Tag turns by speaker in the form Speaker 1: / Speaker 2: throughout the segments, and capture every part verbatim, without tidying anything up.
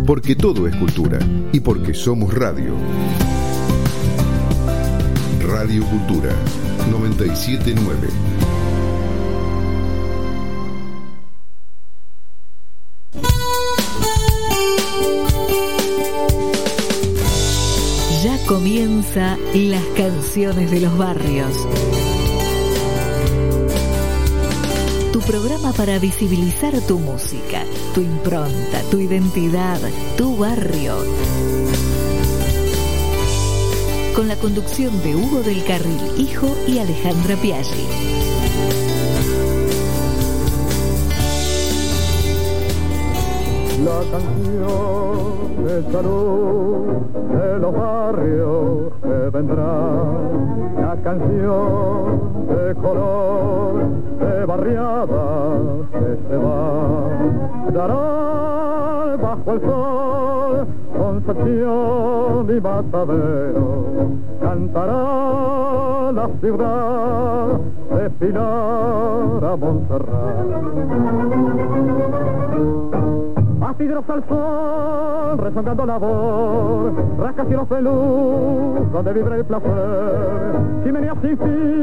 Speaker 1: porque todo es cultura y porque somos radio. Radio Cultura noventa y siete punto nueve.
Speaker 2: Ya comienza Las Canciones de los Barrios. Tu programa para visibilizar tu música, tu impronta, tu identidad, tu barrio. Con la conducción de Hugo del Carril Hijo y Alejandra Piaggi.
Speaker 3: La canción de salud de los barrios que vendrá, la canción de color de barriada que se va, dará bajo el sol Concepción y Matadero, cantará la ciudad de Pilar a Montserrat. Astilleros al sol, rezongando la voz, rascacielos de luz, donde vibra el placer, chimeneas sin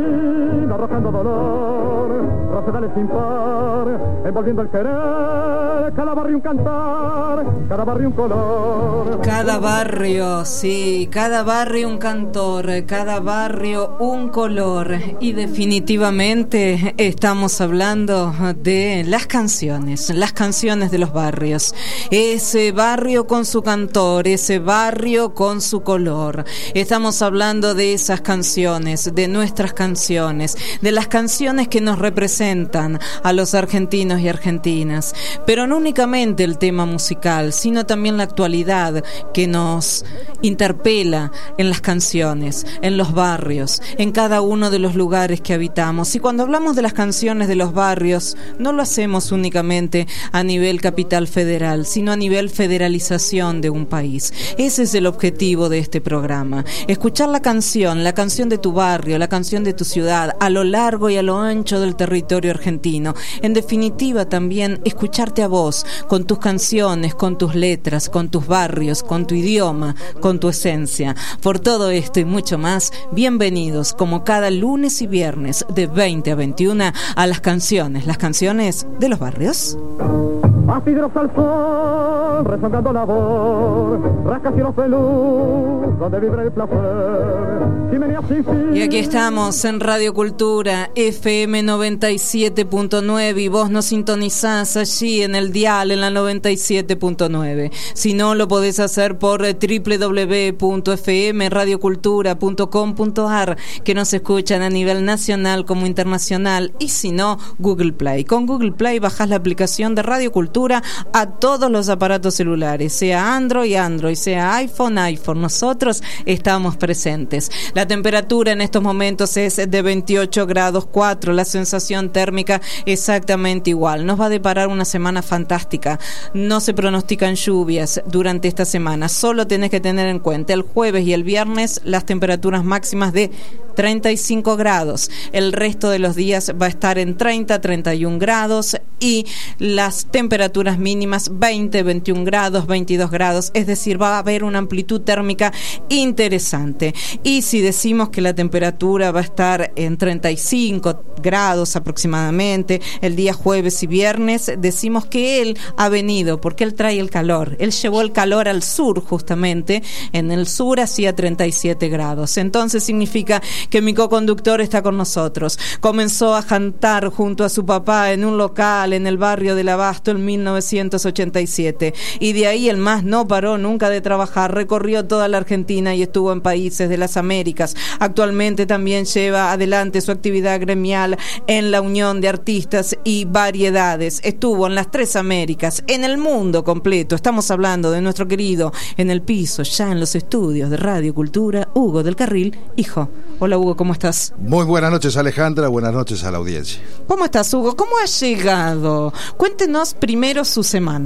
Speaker 3: fin, arrojando dolor, rosedales sin par, envolviendo el querer, cada barrio un cantar, cada barrio un color.
Speaker 4: Cada barrio, sí, cada barrio un cantor, cada barrio un color, y definitivamente estamos hablando de las canciones, las canciones de los barrios. Ese barrio con su cantor, ese barrio con su color. Estamos hablando de esas canciones, de nuestras canciones, de las canciones que nos representan a los argentinos y argentinas. Pero no únicamente el tema musical, sino también la actualidad que nos interpela en las canciones, en los barrios, en cada uno de los lugares que habitamos. Y cuando hablamos de las canciones de los barrios, no lo hacemos únicamente a nivel capital federal, sino a nivel federalización de un país. Ese es el objetivo de este programa. Escuchar la canción, la canción de tu barrio, la canción de tu ciudad, a lo largo y a lo ancho del territorio argentino. En definitiva, también escucharte a vos, con tus canciones, con tus letras, con tus barrios, con tu idioma, con tu esencia. Por todo esto y mucho más, bienvenidos como cada lunes y viernes de veinte a veintiuna a las canciones, las canciones de los barrios.
Speaker 3: Astilleros al sol, rezongando la voz, rascacielos de luz, donde vibra el placer, chimeneas sin fin.
Speaker 4: Y aquí estamos en Radio Cultura F M noventa y siete punto nueve, y vos nos sintonizás allí en el dial en la noventa y siete punto nueve. Si no, lo podés hacer por doble u doble u doble u punto f m radio cultura punto com punto a r, que nos escuchan a nivel nacional como internacional, y si no, Google Play. Con Google Play bajás la aplicación de Radio Cultura a todos los aparatos celulares, sea Android, Android, sea iPhone, iPhone. Nosotros estamos presentes. La temperatura en estos momentos es de veintiocho grados cuatro, la sensación térmica exactamente igual. Nos va a deparar una semana fantástica. No se pronostican lluvias durante esta semana. Solo tenés que tener en cuenta el jueves y el viernes las temperaturas máximas de treinta y cinco grados. El resto de los días va a estar en treinta, treinta y un grados, y las temperaturas mínimas veinte, veintiún grados, veintidós grados, es decir, va a haber una amplitud térmica interesante. Y si decimos que la temperatura va a estar en treinta y cinco grados aproximadamente el día jueves y viernes, decimos que él ha venido porque él trae el calor, él llevó el calor al sur. Justamente en el sur hacía treinta y siete grados, entonces significa que mi coconductor está con nosotros. Comenzó a cantar junto a su papá en un local en el barrio del Abasto en mil novecientos ochenta y siete, y de ahí el más no paró nunca de trabajar. Recorrió toda la Argentina y estuvo en países de las Américas. Actualmente también lleva adelante su actividad gremial en la Unión de Artistas y Variedades. Estuvo en las tres Américas, en el mundo completo. Estamos hablando de nuestro querido en el piso, ya en los estudios de Radio Cultura, Hugo del Carril Hijo. Hola Hugo, ¿cómo estás?
Speaker 5: Muy buenas noches, Alejandra, buenas noches a la audiencia.
Speaker 4: ¿Cómo estás, Hugo? ¿Cómo has llegado? Cuéntenos primero su semana.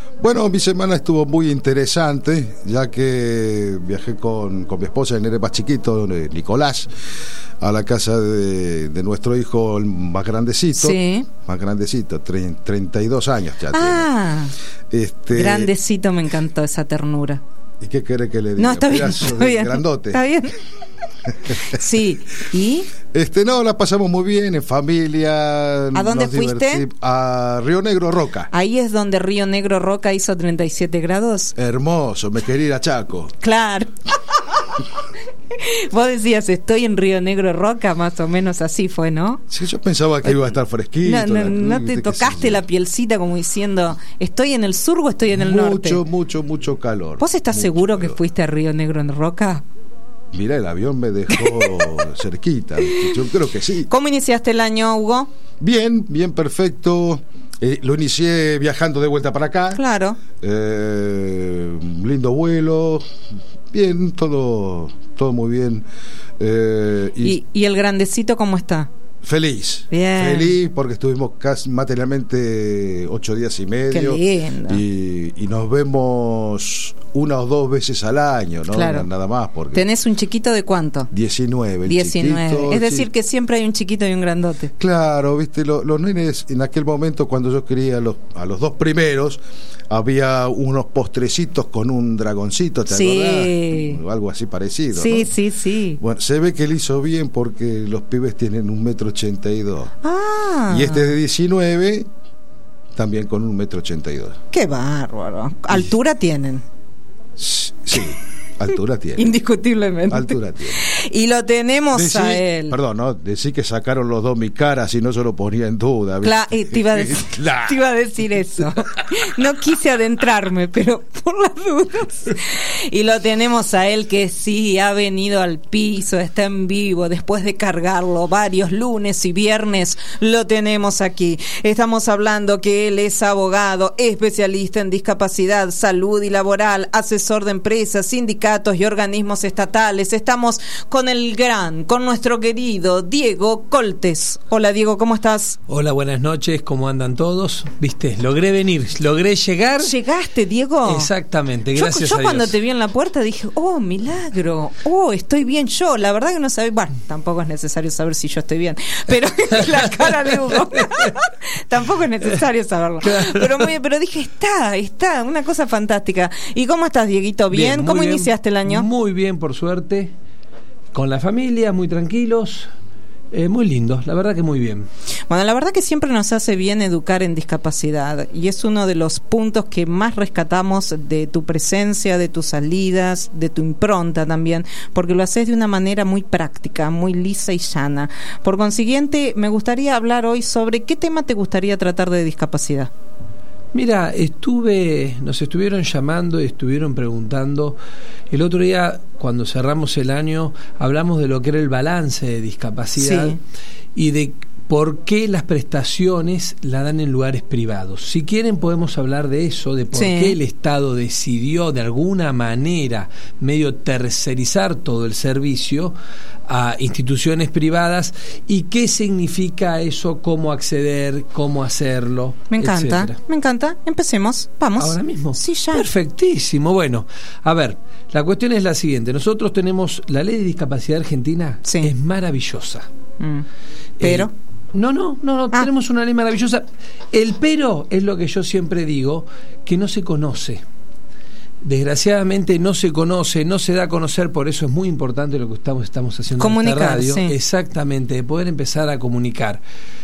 Speaker 5: Bueno, mi semana estuvo muy interesante, ya que viajé con, con mi esposa, el nene más chiquito, Nicolás, a la casa de, de nuestro hijo el más grandecito.
Speaker 4: Sí.
Speaker 5: Más grandecito, tre, treinta y dos años ya
Speaker 4: ah,
Speaker 5: tiene. Este,
Speaker 4: grandecito, me encantó esa ternura.
Speaker 5: ¿Y qué quiere que le diga?
Speaker 4: No, está bien, está bien.
Speaker 5: Grandote.
Speaker 4: Está bien. Sí, ¿y?
Speaker 5: Este, no, la pasamos muy bien, en familia.
Speaker 4: ¿A dónde fuiste?
Speaker 5: A Río Negro, Roca.
Speaker 4: Ahí es donde Río Negro, Roca hizo treinta y siete grados.
Speaker 5: Hermoso, me quería ir a Chaco.
Speaker 4: Claro. Vos decías, estoy en Río Negro, Roca, más o menos así fue, ¿no?
Speaker 5: Sí, yo pensaba que iba a estar fresquito.
Speaker 4: No, no,
Speaker 5: la,
Speaker 4: no te tocaste la pielcita como diciendo, ¿estoy en el sur o estoy en el
Speaker 5: mucho,
Speaker 4: norte?
Speaker 5: Mucho, mucho, mucho calor.
Speaker 4: ¿Vos estás
Speaker 5: mucho
Speaker 4: seguro
Speaker 5: calor.
Speaker 4: que fuiste a Río Negro en Roca?
Speaker 5: Mira, el avión me dejó cerquita. Yo creo que sí.
Speaker 4: ¿Cómo iniciaste el año, Hugo?
Speaker 5: Bien, bien, perfecto. Eh, lo inicié viajando de vuelta para acá.
Speaker 4: Claro.
Speaker 5: Eh, lindo vuelo. Bien, todo, todo muy bien. Eh, y,
Speaker 4: ¿Y, ¿Y el grandecito cómo está?
Speaker 5: Feliz.
Speaker 4: Bien.
Speaker 5: Feliz porque estuvimos casi materialmente ocho días y medio.
Speaker 4: Qué lindo.
Speaker 5: Y, y nos vemos una o dos veces al año, ¿no?
Speaker 4: Claro.
Speaker 5: Nada más. Porque
Speaker 4: ¿Tenés un chiquito de cuánto?
Speaker 5: diecinueve. El
Speaker 4: diecinueve.
Speaker 5: chiquito,
Speaker 4: es decir,
Speaker 5: sí.
Speaker 4: que siempre hay un chiquito y un grandote.
Speaker 5: Claro, viste, los, los nenes en aquel momento cuando yo quería los, a los dos primeros, había unos postrecitos con un dragoncito, ¿te
Speaker 4: sí.
Speaker 5: acordás? Algo así parecido.
Speaker 4: Sí,
Speaker 5: ¿no?
Speaker 4: sí, sí.
Speaker 5: Bueno, se ve que él hizo bien porque los pibes tienen un metro ochenta y dos.
Speaker 4: Ah.
Speaker 5: Y este de diecinueve, también con un metro ochenta y dos.
Speaker 4: Qué bárbaro. ¿Altura tienen?
Speaker 5: Sí, altura tiene.
Speaker 4: Indiscutiblemente.
Speaker 5: Altura tiene.
Speaker 4: Y lo tenemos
Speaker 5: Decí,
Speaker 4: a él.
Speaker 5: Perdón, ¿no? Decir que sacaron los dos mi cara, si no se lo ponía en duda.
Speaker 4: Cla eh, te, iba a decir,
Speaker 5: claro.
Speaker 4: te iba a decir eso. No quise adentrarme, pero por las dudas. Y lo tenemos a él que sí ha venido al piso, está en vivo, después de cargarlo varios lunes y viernes, lo tenemos aquí. Estamos hablando que él es abogado, especialista en discapacidad, salud y laboral, asesor de empresas, sindicatos y organismos estatales. Estamos con el gran, con nuestro querido Diego Coltes. Hola Diego, ¿cómo estás?
Speaker 6: Hola, buenas noches, ¿cómo andan todos? Viste, logré venir, logré llegar.
Speaker 4: ¿Llegaste, Diego?
Speaker 6: Exactamente, gracias
Speaker 4: yo, yo
Speaker 6: a Dios.
Speaker 4: Yo cuando te vi en la puerta dije, oh, milagro, oh, estoy bien yo. La verdad que no sabía, bueno, tampoco es necesario saber si yo estoy bien, pero la cara de Hugo, tampoco es necesario saberlo. Claro. Pero, muy, pero dije, está, está, una cosa fantástica. ¿Y cómo estás, Dieguito? ¿Bien? bien ¿Cómo bien, iniciaste el año?
Speaker 6: Muy bien, por suerte. Con la familia, muy tranquilos, eh, muy lindos, la verdad que muy bien.
Speaker 4: Bueno, la verdad que siempre nos hace bien educar en discapacidad y es uno de los puntos que más rescatamos de tu presencia, de tus salidas, de tu impronta también, porque lo haces de una manera muy práctica, muy lisa y llana. Por consiguiente, me gustaría hablar hoy sobre qué tema te gustaría tratar de discapacidad.
Speaker 6: Mira, estuve, nos estuvieron llamando y estuvieron preguntando. El otro día, cuando cerramos el año, hablamos de lo que era el balance de discapacidad, sí, y de por qué las prestaciones la dan en lugares privados. Si quieren podemos hablar de eso, de por sí. qué el Estado decidió de alguna manera medio tercerizar todo el servicio a instituciones privadas y qué significa eso, cómo acceder, cómo hacerlo.
Speaker 4: Me encanta,
Speaker 6: etcétera.
Speaker 4: me encanta. Empecemos, vamos.
Speaker 6: ¿Ahora mismo?
Speaker 4: Sí, ya.
Speaker 6: Perfectísimo. Bueno, a ver, la cuestión es la siguiente. Nosotros tenemos, la ley de discapacidad argentina sí. es maravillosa.
Speaker 4: Mm. Pero...
Speaker 6: Eh, No, no, no, no ah. tenemos una ley maravillosa. El pero es lo que yo siempre digo, que no se conoce. Desgraciadamente no se conoce, no se da a conocer, por eso es muy importante lo que estamos, estamos haciendo
Speaker 4: comunicar,
Speaker 6: en esta radio.
Speaker 4: Sí.
Speaker 6: Exactamente, de poder empezar a comunicar.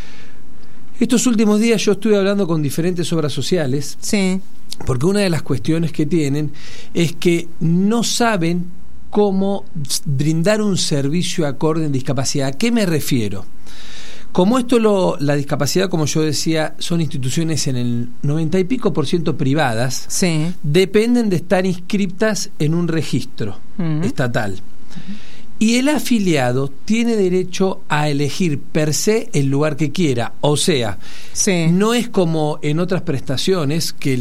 Speaker 6: Estos últimos días yo estuve hablando con diferentes obras sociales,
Speaker 4: sí.
Speaker 6: porque una de las cuestiones que tienen es que no saben cómo brindar un servicio acorde en discapacidad. ¿A qué me refiero? Como esto, lo, la discapacidad, como yo decía, son instituciones en el noventa y pico por ciento privadas,
Speaker 4: sí.
Speaker 6: dependen de estar inscriptas en un registro uh-huh. estatal. Uh-huh. Y el afiliado tiene derecho a elegir per se el lugar que quiera. O sea,
Speaker 4: sí.
Speaker 6: no es como en otras prestaciones que el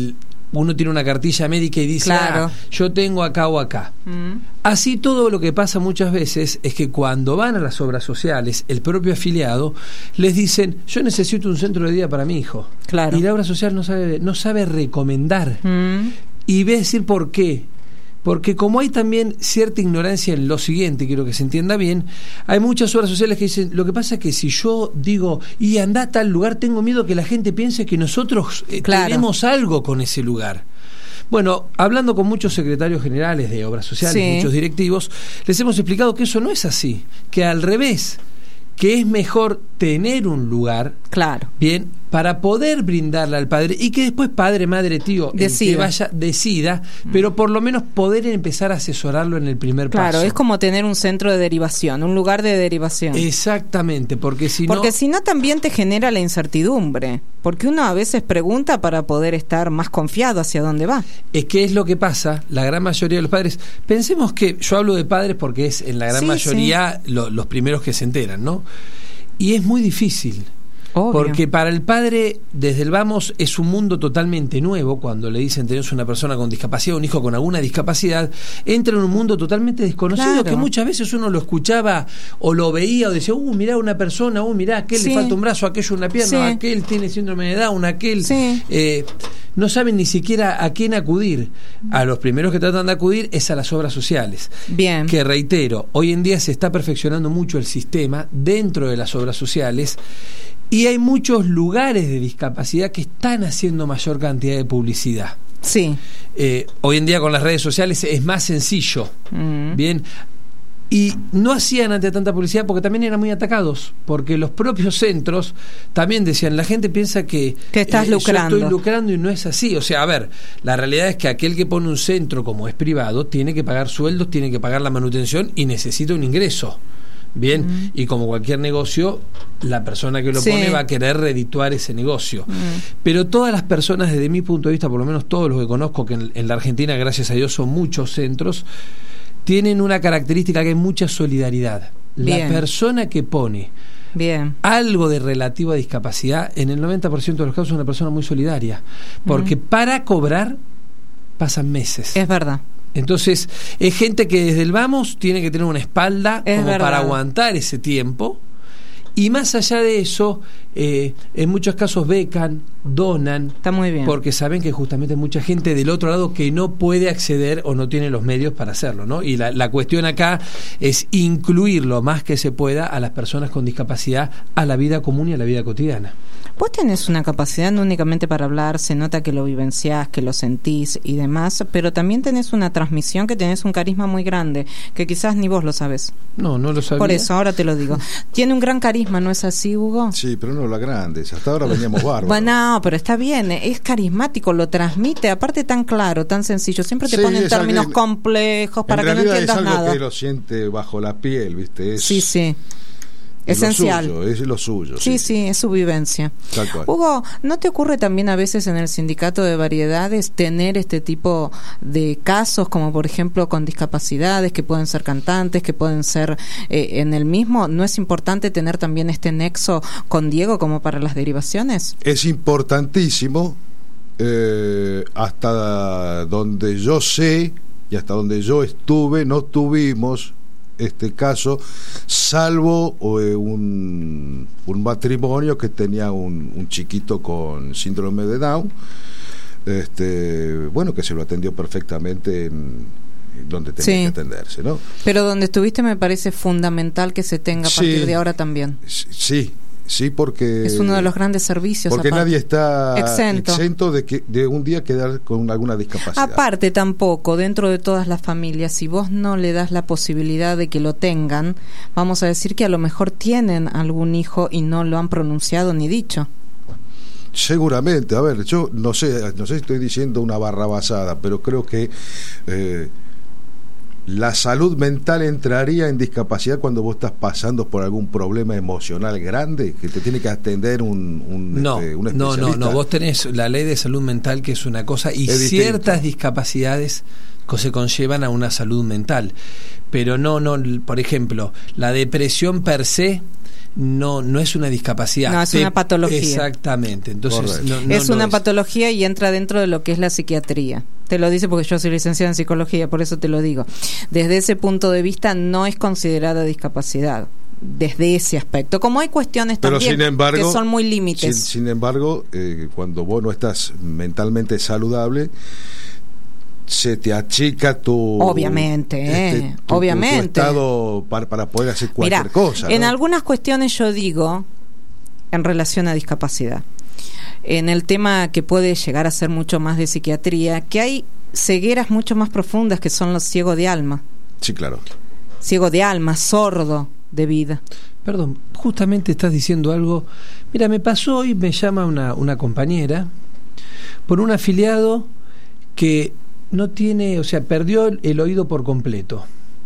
Speaker 6: uno tiene una cartilla médica y dice,
Speaker 4: claro.
Speaker 6: ah, yo tengo acá o acá.
Speaker 4: Mm.
Speaker 6: Así todo lo que pasa muchas veces es que cuando van a las obras sociales, el propio afiliado les dicen, yo necesito un centro de día para mi hijo.
Speaker 4: Claro.
Speaker 6: Y la obra social no sabe, no sabe recomendar.
Speaker 4: Mm.
Speaker 6: Y voy a decir por qué. Porque como hay también cierta ignorancia en lo siguiente, quiero que se entienda bien, hay muchas obras sociales que dicen, lo que pasa es que si yo digo, y anda a tal lugar, tengo miedo que la gente piense que nosotros eh,
Speaker 4: claro.
Speaker 6: tenemos algo con ese lugar. Bueno, hablando con muchos secretarios generales de obras sociales,
Speaker 4: sí.
Speaker 6: muchos directivos, les hemos explicado que eso no es así, que al revés, que es mejor tener un lugar,
Speaker 4: claro,
Speaker 6: bien, para poder brindarle al padre y que después padre, madre, tío, el que vaya decida, pero por lo menos poder empezar a asesorarlo en el primer
Speaker 4: claro,
Speaker 6: paso.
Speaker 4: Claro, es como tener un centro de derivación, un lugar de derivación.
Speaker 6: Exactamente, porque si
Speaker 4: porque
Speaker 6: no...
Speaker 4: si no también te genera la incertidumbre, porque uno a veces pregunta para poder estar más confiado hacia dónde va.
Speaker 6: Es que es lo que pasa, la gran mayoría de los padres, pensemos que, yo hablo de padres porque es en la gran
Speaker 4: sí,
Speaker 6: mayoría
Speaker 4: sí.
Speaker 6: Lo, los primeros que se enteran, ¿no? Y es muy difícil.
Speaker 4: Obvio.
Speaker 6: Porque para el padre, desde el vamos, es un mundo totalmente nuevo. Cuando le dicen tenés una persona con discapacidad, un hijo con alguna discapacidad, entra en un mundo totalmente desconocido, claro. que muchas veces uno lo escuchaba o lo veía o decía, uh, mirá una persona, uh, mirá, aquel sí. le falta un brazo, aquello una pierna, sí. aquel tiene síndrome de Down, aquel...
Speaker 4: Sí.
Speaker 6: Eh, no saben ni siquiera a quién acudir. A los primeros que tratan de acudir es a las obras sociales.
Speaker 4: Bien.
Speaker 6: Que reitero, hoy en día se está perfeccionando mucho el sistema dentro de las obras sociales. Y hay muchos lugares de discapacidad que están haciendo mayor cantidad de publicidad.
Speaker 4: Sí.
Speaker 6: Eh, hoy en día con las redes sociales es más sencillo. Mm. Bien. Y no hacían ante tanta publicidad porque también eran muy atacados, porque los propios centros también decían, la gente piensa que,
Speaker 4: que estás
Speaker 6: eh,
Speaker 4: lucrando.
Speaker 6: Yo estoy lucrando y no es así. O sea, a ver, la realidad es que aquel que pone un centro como es privado tiene que pagar sueldos, tiene que pagar la manutención y necesita un ingreso. Bien, mm. y como cualquier negocio, la persona que lo sí. pone va a querer redituar ese negocio. Mm. Pero todas las personas, desde mi punto de vista, por lo menos todos los que conozco, que en, en la Argentina, gracias a Dios, son muchos centros, tienen una característica que es mucha solidaridad.
Speaker 4: Bien.
Speaker 6: La persona que pone
Speaker 4: Bien.
Speaker 6: algo de relativo a discapacidad, en el noventa por ciento de los casos es una persona muy solidaria. Porque mm. para cobrar pasan meses.
Speaker 4: Es verdad.
Speaker 6: Entonces, es gente que desde el vamos tiene que tener una espalda
Speaker 4: es
Speaker 6: como
Speaker 4: verdad.
Speaker 6: para aguantar ese tiempo. Y más allá de eso, eh, en muchos casos becan, donan.
Speaker 4: Está muy bien.
Speaker 6: Porque saben que justamente hay mucha gente del otro lado que no puede acceder o no tiene los medios para hacerlo, ¿no? Y la, la cuestión acá es incluir lo más que se pueda a las personas con discapacidad a la vida común y a la vida cotidiana.
Speaker 4: Vos tenés una capacidad no únicamente para hablar, se nota que lo vivenciás, que lo sentís y demás, pero también tenés una transmisión, que tenés un carisma muy grande, que quizás ni vos lo sabés.
Speaker 6: No, no lo sabía.
Speaker 4: Por eso, ahora te lo digo. Tiene un gran carisma, ¿no es así, Hugo?
Speaker 5: Sí, pero no la grande. Hasta ahora veníamos bárbaros.
Speaker 4: Bueno, no, pero está bien, es carismático, lo transmite, aparte tan claro, tan sencillo. Siempre te
Speaker 5: sí,
Speaker 4: ponen términos
Speaker 5: que,
Speaker 4: complejos para que no entiendas
Speaker 5: es algo
Speaker 4: nada.
Speaker 5: Que lo siente bajo la piel, ¿viste? Es,
Speaker 4: sí, sí.
Speaker 5: Es
Speaker 4: esencial.
Speaker 5: Lo suyo, es lo suyo.
Speaker 4: Sí, sí, sí, es su vivencia.
Speaker 5: Tal cual.
Speaker 4: Hugo, ¿no te ocurre también a veces en el sindicato de variedades tener este tipo de casos, como por ejemplo con discapacidades, que pueden ser cantantes, que pueden ser eh, en el mismo? ¿No es importante tener también este nexo con Diego como para las derivaciones?
Speaker 5: Es importantísimo, eh, hasta donde yo sé y hasta donde yo estuve, no tuvimos este caso, salvo eh, un, un matrimonio que tenía un, un chiquito con síndrome de Down, este, bueno, que se lo atendió perfectamente en, en donde tenía sí. que atenderse, ¿no?
Speaker 4: Pero donde estuviste me parece fundamental que se tenga a partir
Speaker 5: sí,
Speaker 4: de ahora también.
Speaker 5: Sí, sí, porque
Speaker 4: es uno de los grandes servicios.
Speaker 5: Porque
Speaker 4: aparte.
Speaker 5: nadie está
Speaker 4: exento,
Speaker 5: exento de que de un día quedar con alguna discapacidad.
Speaker 4: Aparte tampoco, dentro de todas las familias, si vos no le das la posibilidad de que lo tengan, vamos a decir que a lo mejor tienen algún hijo y no lo han pronunciado ni dicho.
Speaker 5: Seguramente, a ver, yo no sé, no sé si estoy diciendo una barrabasada, pero creo que eh, la salud mental entraría en discapacidad cuando vos estás pasando por algún problema emocional grande que te tiene que atender un, un,
Speaker 6: no,
Speaker 5: este, un
Speaker 6: no,
Speaker 5: especialista.
Speaker 6: no, no, vos tenés la ley de salud mental, que es una cosa, y
Speaker 5: es
Speaker 6: ciertas
Speaker 5: distinto.
Speaker 6: discapacidades que se conllevan a una salud mental, pero no, no, por ejemplo, la depresión per se no no es una discapacidad.
Speaker 4: No, es
Speaker 6: Te,
Speaker 4: una patología.
Speaker 6: Exactamente. Entonces no, no,
Speaker 4: es
Speaker 6: no
Speaker 4: una
Speaker 6: es.
Speaker 4: patología y entra dentro de lo que es la psiquiatría. Te lo dice porque yo soy licenciada en psicología, por eso te lo digo. Desde ese punto de vista no es considerada discapacidad. Desde ese aspecto, como hay cuestiones
Speaker 5: Pero
Speaker 4: también
Speaker 5: sin embargo,
Speaker 4: que son muy límites.
Speaker 5: Sin, sin embargo, eh, cuando vos no estás mentalmente saludable, se te achica tu
Speaker 4: obviamente
Speaker 5: este,
Speaker 4: eh,
Speaker 5: tu,
Speaker 4: obviamente
Speaker 5: tu, tu estado para, para poder hacer cualquier
Speaker 4: Mirá,
Speaker 5: cosa, ¿no?
Speaker 4: En algunas cuestiones yo digo en relación a discapacidad, en el tema que puede llegar a ser mucho más de psiquiatría, que hay cegueras mucho más profundas que son los ciegos de alma.
Speaker 5: Sí, claro.
Speaker 4: Ciego de alma, sordo de vida.
Speaker 6: Perdón, justamente estás diciendo algo. Mira, me pasó hoy, me llama una, una compañera por un afiliado que no tiene, o sea, perdió el, el oído por completo.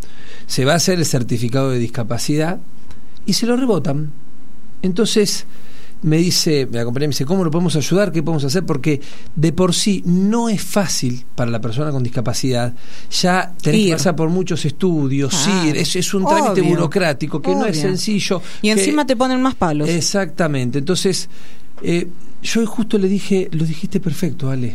Speaker 6: Se va a hacer el certificado de discapacidad y se lo rebotan. Entonces me dice, me acompaña y me dice, ¿cómo lo podemos ayudar? ¿Qué podemos hacer? Porque de por sí no es fácil para la persona con discapacidad. Ya tenés
Speaker 4: Ir.
Speaker 6: que pasar por muchos estudios,
Speaker 4: Ah,
Speaker 6: sí, es, es un trámite
Speaker 4: obvio,
Speaker 6: burocrático que
Speaker 4: obvio.
Speaker 6: no es sencillo.
Speaker 4: Y
Speaker 6: que,
Speaker 4: encima te ponen más palos.
Speaker 6: Exactamente. Entonces, eh, yo justo le dije, lo dijiste perfecto, Ale.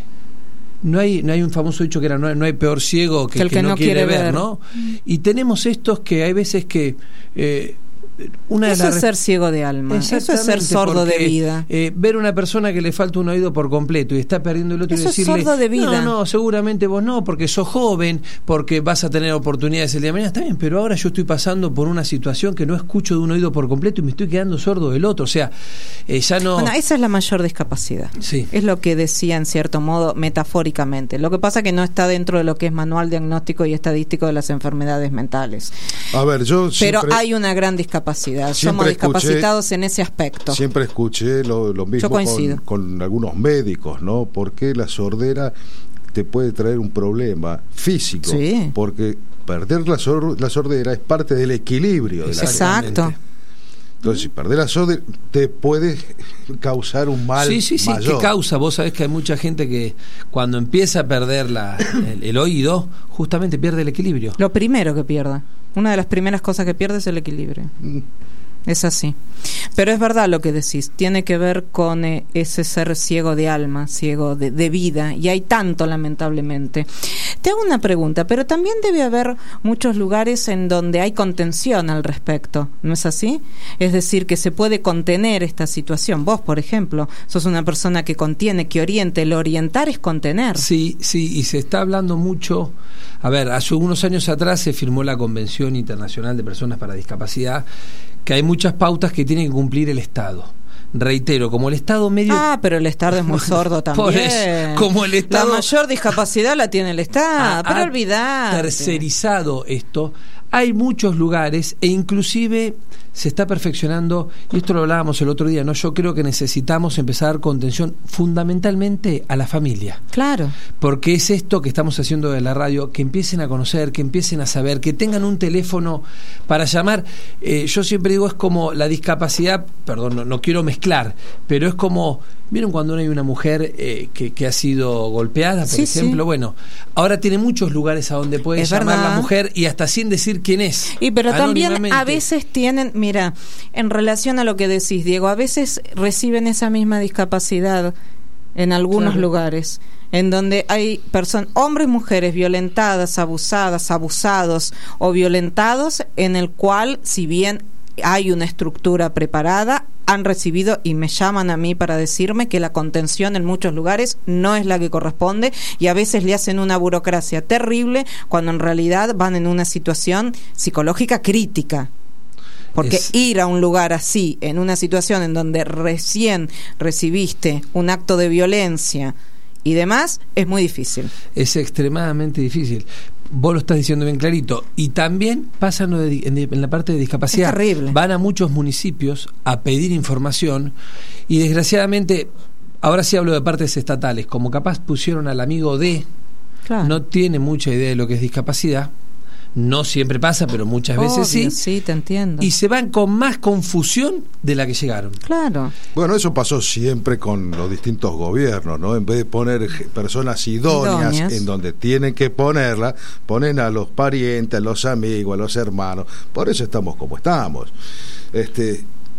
Speaker 6: No hay, no hay un famoso dicho que era no hay, no hay peor ciego que,
Speaker 4: Que el
Speaker 6: que
Speaker 4: que
Speaker 6: no,
Speaker 4: no
Speaker 6: quiere,
Speaker 4: quiere
Speaker 6: ver,
Speaker 4: ver.
Speaker 6: ¿no? Y tenemos estos que hay veces que eh, una
Speaker 4: Eso
Speaker 6: de
Speaker 4: es
Speaker 6: las
Speaker 4: ser ciego de alma, eso es ser
Speaker 6: Exactamente,
Speaker 4: sordo de
Speaker 6: porque,
Speaker 4: vida.
Speaker 6: eh, ver una persona que le falta un oído por completo y está perdiendo el otro
Speaker 4: Eso
Speaker 6: y
Speaker 4: es
Speaker 6: decirle,
Speaker 4: sordo de vida.
Speaker 6: no, no, seguramente vos no, porque sos joven, porque vas a tener oportunidades el día de mañana, está bien, pero ahora yo estoy pasando por una situación que no escucho de un oído por completo y me estoy quedando sordo del otro, o sea, eh, ya no...
Speaker 4: Bueno, esa es la mayor discapacidad.
Speaker 6: Sí.
Speaker 4: Es lo que decía en cierto modo metafóricamente. Lo que pasa que no está dentro de lo que es manual diagnóstico y estadístico de las enfermedades mentales.
Speaker 5: A ver, yo
Speaker 4: Pero
Speaker 5: siempre,
Speaker 4: hay una gran discapacidad. Somos
Speaker 5: siempre
Speaker 4: discapacitados en ese aspecto.
Speaker 5: siempre escuché lo, lo mismo
Speaker 4: Yo coincido.
Speaker 5: con, con algunos médicos, ¿no? Porque la sordera te puede traer un problema físico,
Speaker 4: Sí.
Speaker 5: porque perder la, sor- la sordera es parte del equilibrio de la vida.
Speaker 4: Exacto.
Speaker 5: Entonces, si perdés la sordera te puede causar un mal
Speaker 6: Sí, sí, sí,
Speaker 5: mayor.
Speaker 6: ¿qué causa? Vos sabés que hay mucha gente que cuando empieza a perder la, el, el oído, justamente pierde el equilibrio.
Speaker 4: Lo primero que pierda. Una de las primeras cosas que pierde es el equilibrio.
Speaker 5: Mm.
Speaker 4: Es así. Pero es verdad lo que decís. Tiene que ver con eh, ese ser ciego de alma, ciego de, de vida. Y hay tanto, lamentablemente. Te hago una pregunta, pero también debe haber muchos lugares en donde hay contención al respecto. ¿No es así? Es decir, que se puede contener esta situación. Vos, por ejemplo, sos una persona que contiene, que oriente. El orientar es contener.
Speaker 6: Sí, sí, y se está hablando mucho. A ver, hace unos años atrás se firmó la Convención Internacional de Personas para Discapacidad, que hay muchas pautas que tiene que cumplir el Estado. Reitero, como el Estado medio...
Speaker 4: Ah, pero el Estado es muy sordo también.
Speaker 6: Por eso, como el Estado...
Speaker 4: La mayor discapacidad la tiene el Estado,
Speaker 6: ha-
Speaker 4: pero
Speaker 6: ha
Speaker 4: olvidate.
Speaker 6: tercerizado esto, hay muchos lugares e inclusive se está perfeccionando, y esto lo hablábamos el otro día, ¿no? Yo creo que necesitamos empezar a dar contención fundamentalmente a la familia.
Speaker 4: Claro.
Speaker 6: Porque es esto que estamos haciendo de la radio, que empiecen a conocer, que empiecen a saber, que tengan un teléfono para llamar. Eh, yo siempre digo, es como la discapacidad, perdón, no, no quiero mezclar, pero es como, ¿vieron cuando hay una mujer eh, que, que ha sido golpeada, por
Speaker 4: Sí,
Speaker 6: ejemplo?
Speaker 4: sí.
Speaker 6: Bueno, ahora tiene muchos lugares a donde puede
Speaker 4: Es
Speaker 6: llamar
Speaker 4: verdad.
Speaker 6: la mujer y hasta sin decir quién es.
Speaker 4: Y pero también
Speaker 6: anónimamente.
Speaker 4: a veces tienen, mira, en relación a lo que decís, Diego, a veces reciben esa misma discapacidad en algunos
Speaker 6: Claro.
Speaker 4: lugares, en donde hay personas, hombres y mujeres violentadas, abusadas, abusados o violentados, en el cual, si bien hay una estructura preparada, han recibido y me llaman a mí para decirme que la contención en muchos lugares no es la que corresponde y a veces le hacen una burocracia terrible cuando en realidad van en una situación psicológica crítica. Porque
Speaker 6: Es-
Speaker 4: ir a un lugar así, en una situación en donde recién recibiste un acto de violencia y demás, es muy difícil.
Speaker 6: Es extremadamente difícil. Vos lo estás diciendo bien clarito. Y también pasa en, lo de- en de- en la parte de discapacidad.
Speaker 4: Es terrible.
Speaker 6: Van a muchos municipios a pedir información y desgraciadamente, ahora sí hablo de partes estatales, como capaz pusieron al amigo de,
Speaker 4: Claro.
Speaker 6: no tiene mucha idea de lo que es discapacidad. No siempre pasa, pero muchas veces
Speaker 4: Obvio,
Speaker 6: sí.
Speaker 4: sí, te entiendo.
Speaker 6: Y se van con más confusión de la que llegaron.
Speaker 4: Claro.
Speaker 5: Bueno, eso pasó siempre con los distintos gobiernos, ¿no? En vez de poner je- personas idóneas,
Speaker 4: Idóneas.
Speaker 5: en donde tienen que ponerla, ponen a los parientes, a los amigos, a los hermanos. Por eso estamos como estamos. Este,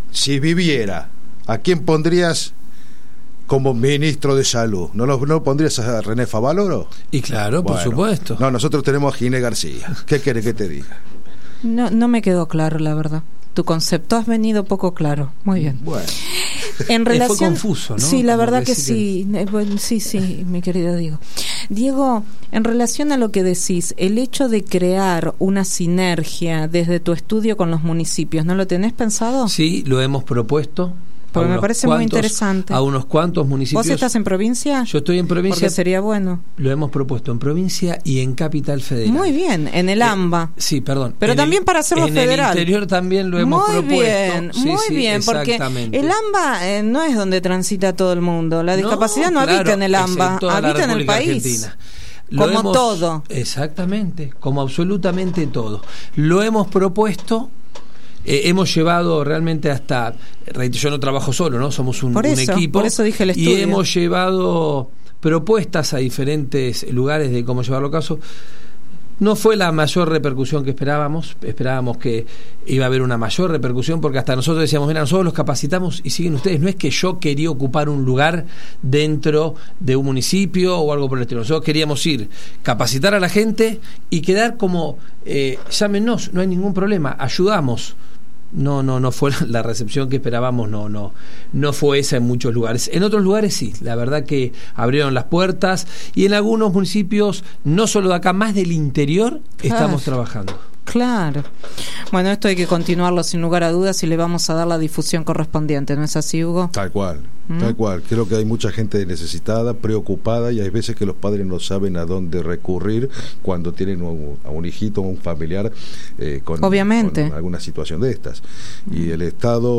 Speaker 5: si viviera, ¿a quién pondrías como ministro de salud? ¿No lo no pondrías a René Favaloro?
Speaker 6: Y claro, bueno, por supuesto.
Speaker 5: No, nosotros tenemos a Ginés García. ¿Qué querés que te diga?
Speaker 4: No, no me quedó claro, la verdad. Tu concepto has venido poco claro. Muy bien.
Speaker 5: Bueno.
Speaker 4: En relación,
Speaker 6: fue confuso, ¿no?
Speaker 4: Sí, la
Speaker 6: Como
Speaker 4: verdad
Speaker 6: que
Speaker 4: que
Speaker 6: sí
Speaker 4: sí. Eh, bueno, sí, sí, mi querido Diego. Diego, en relación a lo que decís, el hecho de crear una sinergia desde tu estudio con los municipios, ¿no lo tenés pensado?
Speaker 6: Sí, lo hemos propuesto.
Speaker 4: Porque me parece
Speaker 6: cuantos,
Speaker 4: muy interesante.
Speaker 6: A unos cuantos municipios.
Speaker 4: ¿Vos estás en provincia?
Speaker 6: Yo estoy en provincia.
Speaker 4: Porque sería bueno.
Speaker 6: Lo hemos propuesto en provincia y en Capital Federal.
Speaker 4: Muy bien, en el AMBA.
Speaker 6: Eh, sí, perdón.
Speaker 4: Pero también
Speaker 6: el,
Speaker 4: para hacerlo
Speaker 6: en
Speaker 4: federal.
Speaker 6: En el interior también lo hemos
Speaker 4: muy
Speaker 6: propuesto.
Speaker 4: Bien,
Speaker 6: sí,
Speaker 4: muy
Speaker 6: sí,
Speaker 4: bien, porque el AMBA eh, no es donde transita todo el mundo. La discapacidad no, no
Speaker 6: claro,
Speaker 4: habita en el AMBA,
Speaker 6: en
Speaker 4: habita en el país.
Speaker 6: Argentina. Lo
Speaker 4: como
Speaker 6: hemos,
Speaker 4: todo.
Speaker 6: Exactamente, como absolutamente todo. Lo hemos propuesto. Eh, hemos llevado realmente hasta, yo no trabajo solo, ¿no? Somos un,
Speaker 4: por eso,
Speaker 6: un equipo.
Speaker 4: Por eso dije el estudio.
Speaker 6: Y hemos llevado propuestas a diferentes lugares de cómo llevarlo a cabo. No fue la mayor repercusión que esperábamos, esperábamos que iba a haber una mayor repercusión, porque hasta nosotros decíamos, mira, nosotros los capacitamos y siguen ustedes. No es que yo quería ocupar un lugar dentro de un municipio o algo por el estilo. Nosotros queríamos ir, capacitar a la gente y quedar como, eh, llámenos, no hay ningún problema, ayudamos. No, no, no fue la recepción que esperábamos, no, no, no fue esa en muchos lugares. En otros lugares sí, la verdad que abrieron las puertas y en algunos municipios, no solo de acá, más del interior, claro, estamos trabajando.
Speaker 4: Claro. Bueno, esto hay que continuarlo sin lugar a dudas y le vamos a dar la difusión correspondiente, ¿no es así, Hugo?
Speaker 5: Tal cual, ¿Mm? tal cual. Creo que hay mucha gente necesitada, preocupada, y hay veces que los padres no saben a dónde recurrir cuando tienen un, a un hijito o un familiar eh, con,
Speaker 4: Obviamente.
Speaker 5: con alguna situación de estas. Y el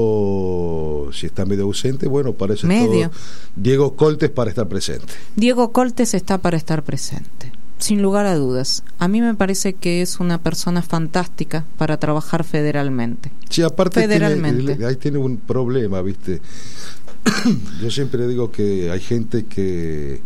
Speaker 5: Estado, si está medio ausente, bueno, para eso es todo. Diego Coltes para estar presente.
Speaker 4: Diego Coltes está para estar presente. Sin lugar a dudas. A mí me parece que es una persona fantástica para trabajar federalmente.
Speaker 5: Sí, aparte
Speaker 4: federalmente.
Speaker 5: Tiene, ahí tiene un problema, ¿viste? Yo siempre digo que hay gente que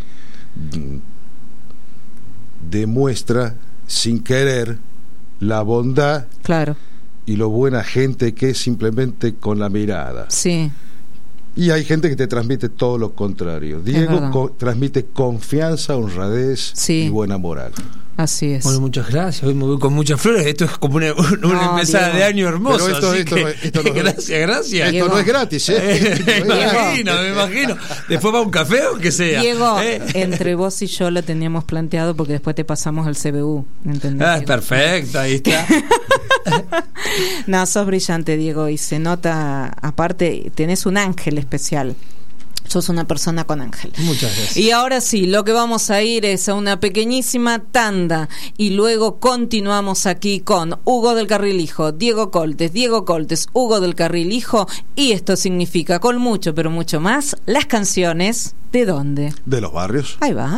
Speaker 5: demuestra sin querer la bondad,
Speaker 4: claro,
Speaker 5: y lo buena gente que es simplemente con la mirada.
Speaker 4: Sí.
Speaker 5: Y hay gente que te transmite todo lo contrario. Diego co- transmite confianza, honradez, sí, y buena moral.
Speaker 4: Así es.
Speaker 6: Bueno, muchas gracias. Hoy me voy con muchas flores. Esto es como una, una
Speaker 4: no,
Speaker 6: mesada de año hermosa.
Speaker 5: Pero esto, esto,
Speaker 6: que,
Speaker 5: no, esto no,
Speaker 6: gracias, gracias.
Speaker 5: Esto no es gratis, ¿eh?
Speaker 6: me imagino, me imagino. Después va un café o que sea.
Speaker 4: Diego,
Speaker 6: ¿eh?
Speaker 4: entre vos y yo lo teníamos planteado porque después te pasamos el C B U. ¿Entendés?
Speaker 6: Ah, perfecto, ahí está.
Speaker 4: No, sos brillante, Diego, y se nota, aparte, tenés un ángel especial. Sos una persona con ángel.
Speaker 6: Muchas gracias.
Speaker 4: Y ahora sí, lo que vamos a ir es a una pequeñísima tanda y luego continuamos aquí con Hugo del Carril Hijo, Diego Coltes, Diego Coltes, Hugo del Carril Hijo, y esto significa, con mucho pero mucho más, las canciones ¿de dónde?
Speaker 5: De los barrios.
Speaker 4: Ahí va.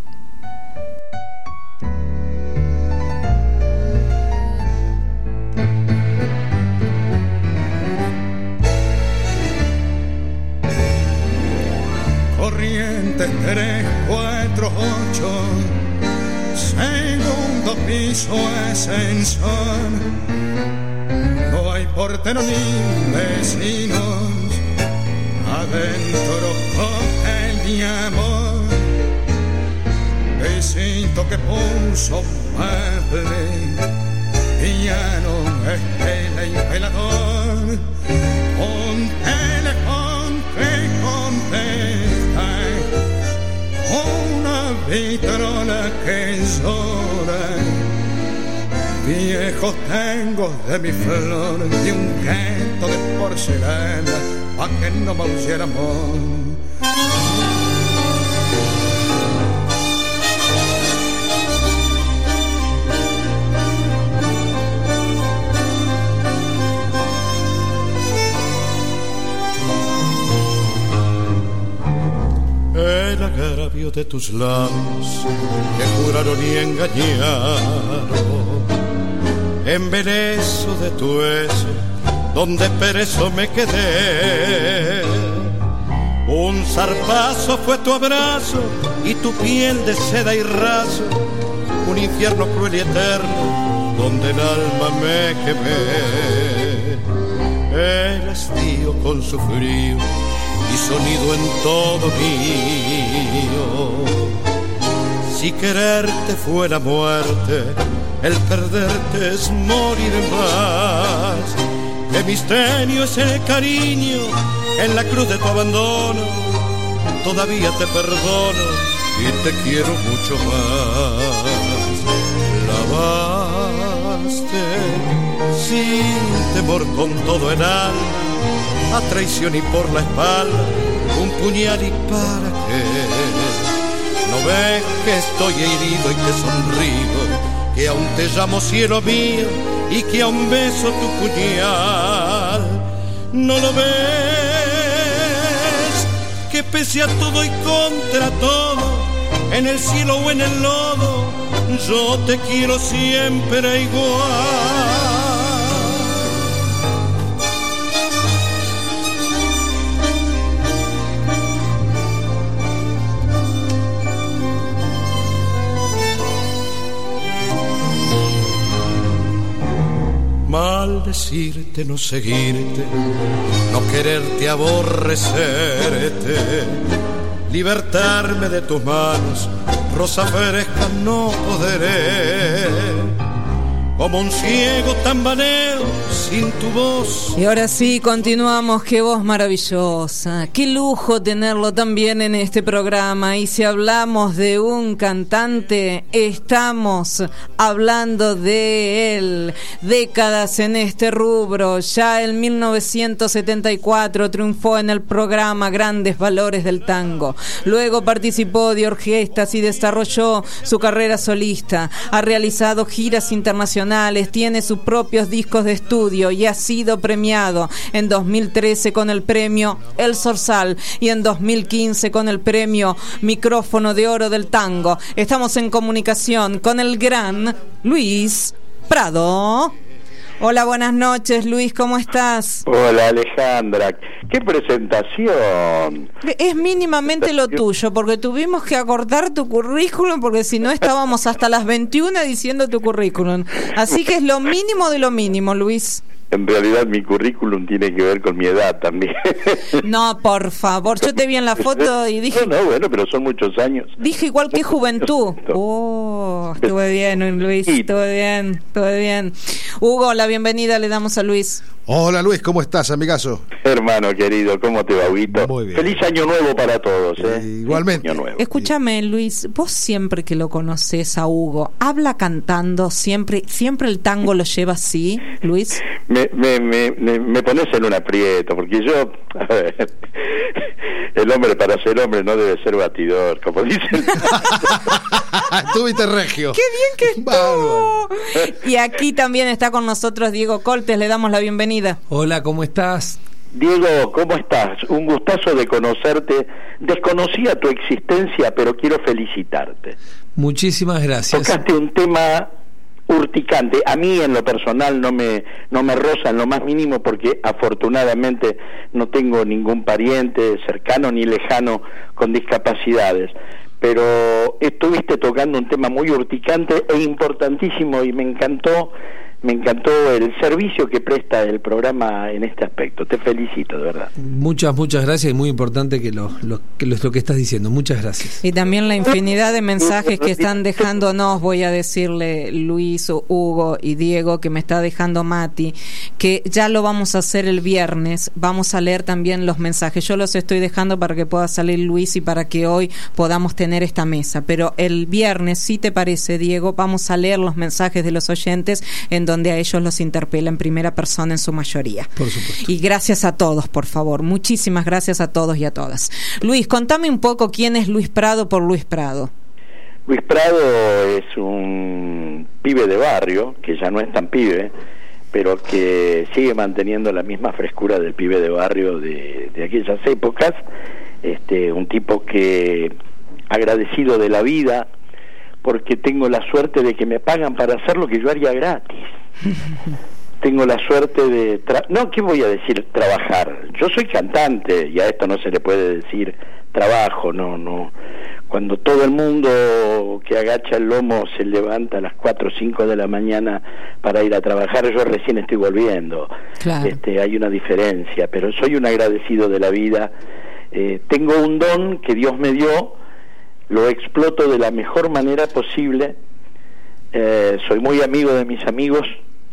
Speaker 7: Corrientes tres, cuatro, ocho, segundo piso ascensor. No hay portero ni vecinos, adentro cóctel mi amor. Besito que puso padre, piano, estela y velador. Un teléfono que contesta, una vitrola que llora. Viejos tangos de mi flor, de un canto de porcelana, pa' que no maullera amor. El agravio de tus labios que juraron y engañaron, embelezo de tu eso donde perezo me quedé. Un zarpazo fue tu abrazo y tu piel de seda y raso, un infierno cruel y eterno donde el alma me quemé. el estío con su frío y sonido en todo mío. Si quererte fuera muerte, el perderte es morir más. Qué misterio es el cariño en la cruz de tu abandono. Todavía te perdono y te quiero mucho más. Lavaste sin temor con todo el alma, a traición y por la espalda, un puñal y para qué. No ves que estoy herido y que sonrío, que aún te llamo cielo mío y que aún beso tu puñal. No lo ves, que pese a todo y contra todo, en el cielo o en el lodo, yo te quiero siempre igual. Maldecirte, no seguirte, no quererte, aborrecerte, libertarme de tus manos, rosa fresca no podré, como un ciego tambaneo sin tu voz.
Speaker 4: Y ahora sí, continuamos. Qué voz maravillosa, qué lujo tenerlo también en este programa. Y si hablamos de un cantante, estamos hablando de él. Décadas en este rubro. Ya en mil novecientos setenta y cuatro triunfó en el programa Grandes Valores del Tango. Luego participó de orquestas y desarrolló su carrera solista. Ha realizado giras internacionales, tiene sus propios discos de estudio y ha sido premiado en dos mil trece con el premio El Zorzal y en dos mil quince con el premio Micrófono de Oro del Tango. Estamos en comunicación con el gran Luis Prado. Hola, buenas noches, Luis, ¿cómo estás?
Speaker 8: Hola, Alejandra, qué presentación.
Speaker 4: Es mínimamente lo tuyo, porque tuvimos que acortar tu currículum, porque si no estábamos hasta las veintiuna diciendo tu currículum. Así que es lo mínimo de lo mínimo, Luis.
Speaker 8: En realidad mi currículum tiene que ver con mi edad también.
Speaker 4: No, por favor, yo te vi en la foto y dije...
Speaker 8: No, no, bueno, pero son muchos años.
Speaker 4: Dije igual que juventud. Oh, estuve bien, Luis, estuve bien, estuve bien. Hugo, la bienvenida le damos a Luis.
Speaker 5: Hola Luis, ¿cómo estás, amigazo?
Speaker 8: Hermano querido, ¿cómo te va, Huguito?
Speaker 5: Muy bien.
Speaker 8: Feliz año nuevo para todos, ¿eh?
Speaker 5: Eh, igualmente.
Speaker 8: Año nuevo.
Speaker 4: Escúchame, Luis, vos siempre que lo conoces a Hugo, ¿habla cantando siempre? ¿Siempre el tango lo lleva así, Luis?
Speaker 8: Me, me, me, me, me pones en un aprieto, porque yo, a ver, el hombre para ser hombre no debe ser batidor, como dicen.
Speaker 5: Estuviste regio.
Speaker 4: ¡Qué bien que estuvo! Y aquí también está con nosotros Diego Coltes, le damos la bienvenida.
Speaker 6: Hola, ¿cómo estás?
Speaker 8: Diego, ¿cómo estás? Un gustazo de conocerte. Desconocía tu existencia, pero quiero felicitarte.
Speaker 6: Muchísimas gracias.
Speaker 8: Tocaste un tema urticante. A mí en lo personal no me no me roza en lo más mínimo, porque afortunadamente no tengo ningún pariente cercano ni lejano con discapacidades. Pero estuviste tocando un tema muy urticante e importantísimo, y me encantó me encantó el servicio que presta el programa en este aspecto. Te felicito, de verdad.
Speaker 6: Muchas, muchas gracias, y muy importante que lo, lo, que lo, lo que estás diciendo. Muchas gracias.
Speaker 4: Y también la infinidad de mensajes que están dejándonos, voy a decirle Luis, Hugo y Diego, que me está dejando Mati, que ya lo vamos a hacer el viernes. Vamos a leer también los mensajes. Yo los estoy dejando para que pueda salir Luis y para que hoy podamos tener esta mesa. Pero el viernes, si te parece, Diego, vamos a leer los mensajes de los oyentes en donde a ellos los interpela en primera persona en su mayoría.
Speaker 6: Por supuesto.
Speaker 4: Y gracias a todos, por favor. Muchísimas gracias a todos y a todas. Luis, contame un poco quién es Luis Prado por Luis Prado.
Speaker 8: Luis Prado es un pibe de barrio, que ya no es tan pibe, pero que sigue manteniendo la misma frescura del pibe de barrio de, de aquellas épocas. Este, un tipo que, agradecido de la vida, porque tengo la suerte de que me pagan para hacer lo que yo haría gratis. Tengo la suerte de... Tra- no, ¿qué voy a decir trabajar? Yo soy cantante y a esto no se le puede decir trabajo, no, no. cuando todo el mundo que agacha el lomo se levanta a las cuatro o cinco de la mañana para ir a trabajar, yo recién estoy volviendo.
Speaker 4: Claro.
Speaker 8: Este, hay una diferencia, pero soy un agradecido de la vida. Eh, tengo un don que Dios me dio, lo exploto de la mejor manera posible. Eh, soy muy amigo de mis amigos,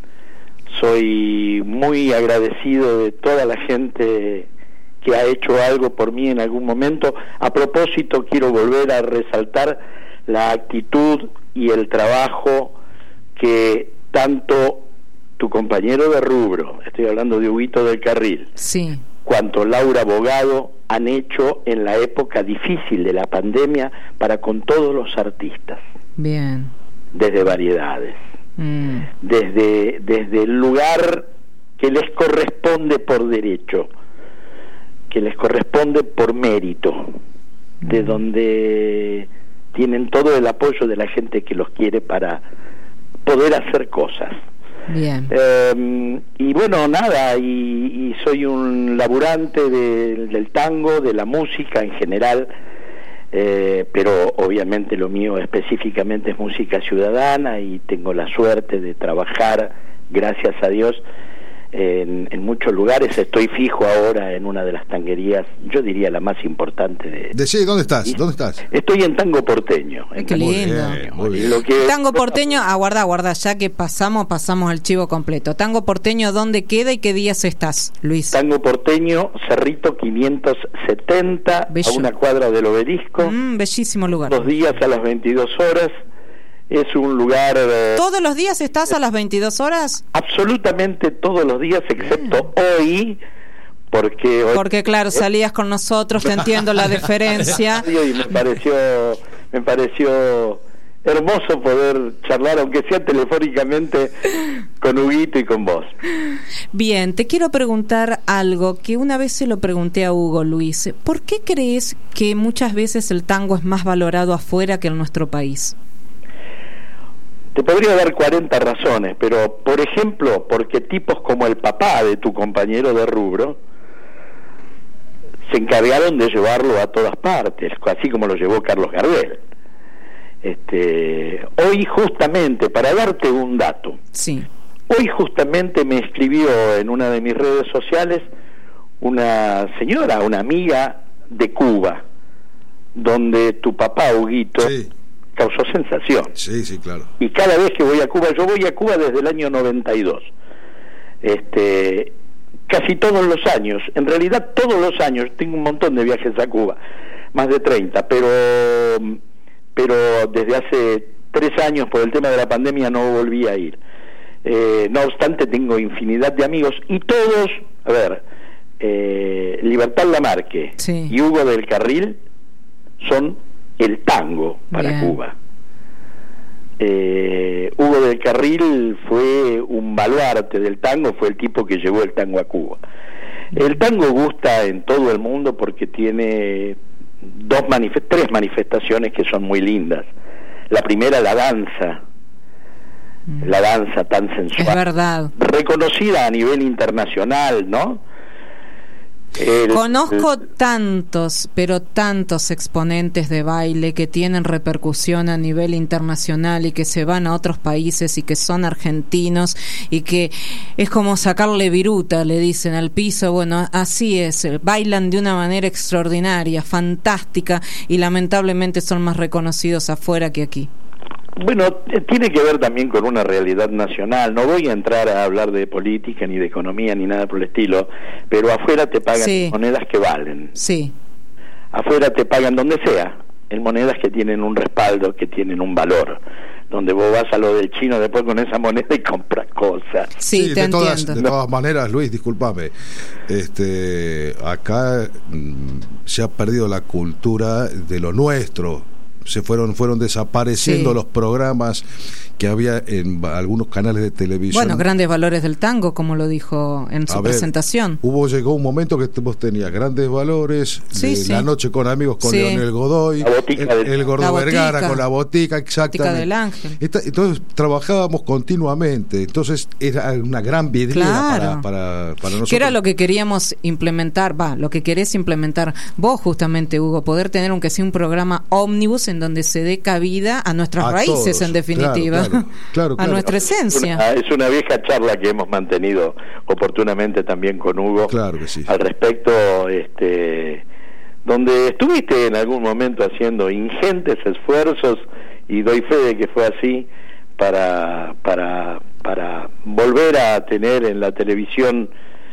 Speaker 8: soy muy agradecido de toda la gente que ha hecho algo por mí en algún momento. A propósito, quiero volver a resaltar la actitud y el trabajo que tanto tu compañero de rubro, estoy hablando de Huguito del Carril,
Speaker 4: sí,
Speaker 8: cuanto Laura Bogado han hecho en la época difícil de la pandemia para con todos los artistas.
Speaker 4: Bien.
Speaker 8: Desde variedades,
Speaker 4: mm.
Speaker 8: desde, desde el lugar que les corresponde por derecho, que les corresponde por mérito, mm. de donde tienen todo el apoyo de la gente que los quiere para poder hacer cosas.
Speaker 4: Bien.
Speaker 8: Eh, y bueno, nada, y, y soy un laburante de, del tango, de la música en general, eh, pero obviamente lo mío específicamente es música ciudadana, y tengo la suerte de trabajar, gracias a Dios, en, en muchos lugares. Estoy fijo ahora en una de las tanguerías, yo diría la más importante de...
Speaker 5: de sí, ¿dónde estás? ¿Y? ¿Dónde estás?
Speaker 8: Estoy en Tango Porteño.
Speaker 4: Ay, qué lindo.
Speaker 5: Muy bien, muy bien.
Speaker 8: Lo que,
Speaker 4: Tango Porteño, aguarda, aguarda, ya que pasamos, pasamos al chivo completo. Tango Porteño, ¿dónde queda y qué días estás, Luis?
Speaker 8: Tango Porteño, Cerrito quinientos setenta,
Speaker 4: Bello.
Speaker 8: A una cuadra del Obelisco.
Speaker 4: Mm, bellísimo lugar.
Speaker 8: Dos días a las veintidós horas. Es un lugar... Eh,
Speaker 4: ¿Todos los días estás a las veintidós horas?
Speaker 8: Absolutamente todos los días, excepto hoy, porque... Hoy,
Speaker 4: porque claro, salías con nosotros, te entiendo la deferencia.
Speaker 8: Y me pareció, me pareció hermoso poder charlar, aunque sea telefónicamente, con Huguito y con vos.
Speaker 4: Bien, te quiero preguntar algo que una vez se lo pregunté a Hugo, Luis. ¿Por qué crees que muchas veces el tango es más valorado afuera que en nuestro país?
Speaker 8: Te podría dar cuarenta razones, pero por ejemplo, porque tipos como el papá de tu compañero de rubro se encargaron de llevarlo a todas partes, así como lo llevó Carlos Gardel. Este, hoy justamente, para darte un dato,
Speaker 4: sí.
Speaker 8: hoy justamente me escribió en una de mis redes sociales una señora, una amiga de Cuba, donde tu papá, Huguito, sí, causó sensación.
Speaker 5: Sí, sí, claro.
Speaker 8: Y cada vez que voy a Cuba, yo voy a Cuba desde el año noventa y dos. Este, casi todos los años, en realidad todos los años, tengo un montón de viajes a Cuba, más de treinta, pero pero desde hace tres años por el tema de la pandemia no volví a ir. Eh, no obstante, tengo infinidad de amigos y todos, a ver, eh, Libertad Lamarque, sí, y Hugo del Carril son el tango para Bien. Cuba. Eh, Hugo del Carril fue un baluarte del tango, fue el tipo que llevó el tango a Cuba. El tango gusta en todo el mundo porque tiene dos manifest- tres manifestaciones que son muy lindas. La primera, la danza, mm. la danza tan sensual,
Speaker 4: es verdad,
Speaker 8: reconocida a nivel internacional, ¿no? El,
Speaker 4: Conozco
Speaker 8: el...
Speaker 4: tantos, pero tantos exponentes de baile que tienen repercusión a nivel internacional y que se van a otros países y que son argentinos y que es como sacarle viruta, le dicen al piso. Bueno, así es, bailan de una manera extraordinaria, fantástica, y lamentablemente son más reconocidos afuera que aquí.
Speaker 8: Bueno, tiene que ver también con una realidad nacional. No voy a entrar a hablar de política, ni de economía, ni nada por el estilo, pero afuera te pagan sí. monedas que valen.
Speaker 4: Sí.
Speaker 8: Afuera te pagan donde sea, en monedas que tienen un respaldo, que tienen un valor. Donde vos vas a lo del chino después con esa moneda y compras cosas.
Speaker 4: Sí,
Speaker 5: sí
Speaker 4: te
Speaker 5: de todas,
Speaker 4: entiendo.
Speaker 5: De todas maneras, Luis, discúlpame, este, acá mmm, se ha perdido la cultura de lo nuestro, se fueron fueron desapareciendo
Speaker 4: Sí.
Speaker 5: los programas que había en algunos canales de televisión.
Speaker 4: Bueno, Grandes Valores del Tango, como lo dijo en su
Speaker 5: A ver,
Speaker 4: presentación.
Speaker 5: Hubo llegó un momento que vos tenías Grandes Valores,
Speaker 4: Sí,
Speaker 5: de
Speaker 4: sí.
Speaker 5: La Noche con Amigos con
Speaker 4: Sí.
Speaker 5: Leonel Godoy,
Speaker 8: La Botica
Speaker 5: el,
Speaker 8: del-
Speaker 5: el Gordo
Speaker 4: La
Speaker 5: Vergara
Speaker 4: Botica.
Speaker 5: con La Botica, exactamente.
Speaker 4: del Ángel.
Speaker 5: Esta- entonces trabajábamos continuamente, entonces era una gran vidriera
Speaker 4: Claro.
Speaker 5: para, para, para nosotros.
Speaker 4: Que era lo que queríamos implementar, va, lo que querés implementar vos justamente, Hugo, poder tener aunque sea un programa ómnibus en donde se dé cabida a nuestras
Speaker 5: A
Speaker 4: raíces,
Speaker 5: todos,
Speaker 4: en definitiva,
Speaker 5: claro, claro, claro,
Speaker 4: a
Speaker 5: claro.
Speaker 4: nuestra esencia.
Speaker 8: Una- es una vieja charla que hemos mantenido oportunamente también con Hugo.
Speaker 5: Claro que sí.
Speaker 8: Al respecto, este, donde estuviste en algún momento haciendo ingentes esfuerzos, y doy fe de que fue así, para para para volver a tener en la televisión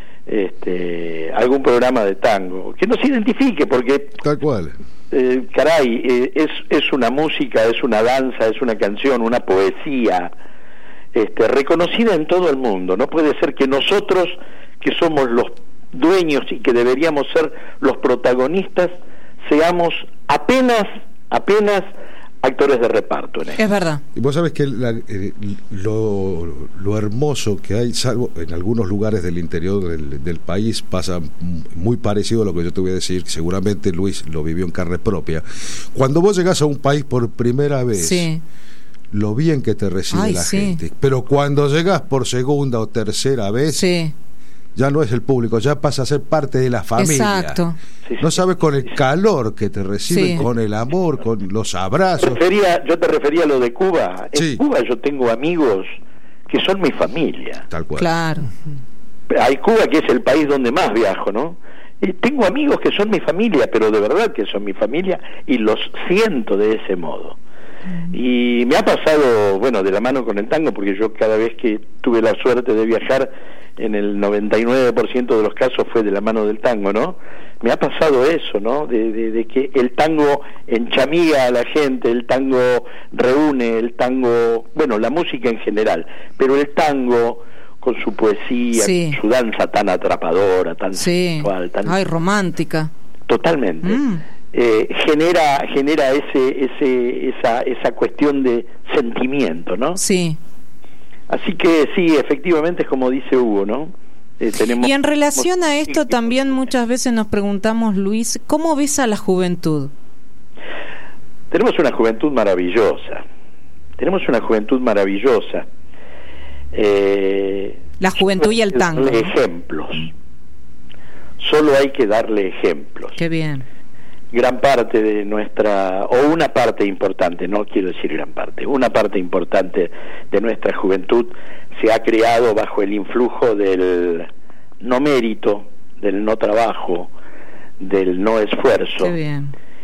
Speaker 8: este algún programa de tango que nos identifique, porque
Speaker 5: Tal cual.
Speaker 8: eh, caray, eh, es es una música, es una danza, es una canción, una poesía este, reconocida en todo el mundo. No puede ser que nosotros, que somos los dueños y que deberíamos ser los protagonistas, seamos apenas apenas actores de reparto en esto.
Speaker 4: Es verdad.
Speaker 5: Y vos sabés que la- eh, lo, lo hermoso que hay, salvo en algunos lugares del interior del, del país, pasa m- muy parecido a lo que yo te voy a decir, que seguramente Luis lo vivió en carne propia. Cuando vos llegás a un país por primera vez,
Speaker 4: Sí.
Speaker 5: lo bien que te recibe
Speaker 4: Ay,
Speaker 5: la
Speaker 4: sí.
Speaker 5: gente, pero cuando llegás por segunda o tercera vez,
Speaker 4: Sí.
Speaker 5: ya no es el público, ya pasa a ser parte de la familia.
Speaker 4: Exacto.
Speaker 8: Sí,
Speaker 5: No
Speaker 8: sí.
Speaker 5: sabes con el calor que te reciben,
Speaker 4: Sí.
Speaker 5: con el amor, con los abrazos.
Speaker 8: Refería, yo te refería a lo de Cuba. En
Speaker 5: Sí.
Speaker 8: Cuba yo tengo amigos que son mi familia.
Speaker 5: Tal cual.
Speaker 4: Claro.
Speaker 8: Hay Cuba, que es el país donde más viajo, ¿no? Y tengo amigos que son mi familia, pero de verdad que son mi familia, y los siento de ese modo. Y me ha pasado, bueno, de la mano con el tango, porque yo cada vez que tuve la suerte de viajar, en el noventa y nueve por ciento de los casos fue de la mano del tango, ¿no? Me ha pasado eso, ¿no? De, de, de que el tango enchamiga a la gente, el tango reúne, el tango, bueno, la música en general, pero el tango con su poesía,
Speaker 4: Sí.
Speaker 8: con su danza tan atrapadora, tan
Speaker 4: Sí.
Speaker 8: sensual, tan
Speaker 4: Ay, romántica.
Speaker 8: totalmente
Speaker 4: Mm.
Speaker 8: eh, genera genera ese ese esa esa cuestión de sentimiento, ¿no?
Speaker 4: Sí.
Speaker 8: Así que sí, efectivamente es como dice Hugo, ¿no? Eh, tenemos
Speaker 4: Y en relación a esto
Speaker 8: sí,
Speaker 4: también muchas veces nos preguntamos, Luis, ¿cómo ves a la juventud?
Speaker 8: tenemos una juventud maravillosa, tenemos una juventud maravillosa. Eh,
Speaker 4: La juventud y el
Speaker 8: solo hay que
Speaker 4: tango,
Speaker 8: darle
Speaker 4: ¿no?
Speaker 8: ejemplos. Solo hay que darle ejemplos.
Speaker 4: Qué bien.
Speaker 8: Gran parte de nuestra, o una parte importante, no quiero decir gran parte, una parte importante de nuestra juventud se ha creado bajo el influjo del no mérito, del no trabajo, del no esfuerzo.
Speaker 4: Qué bien.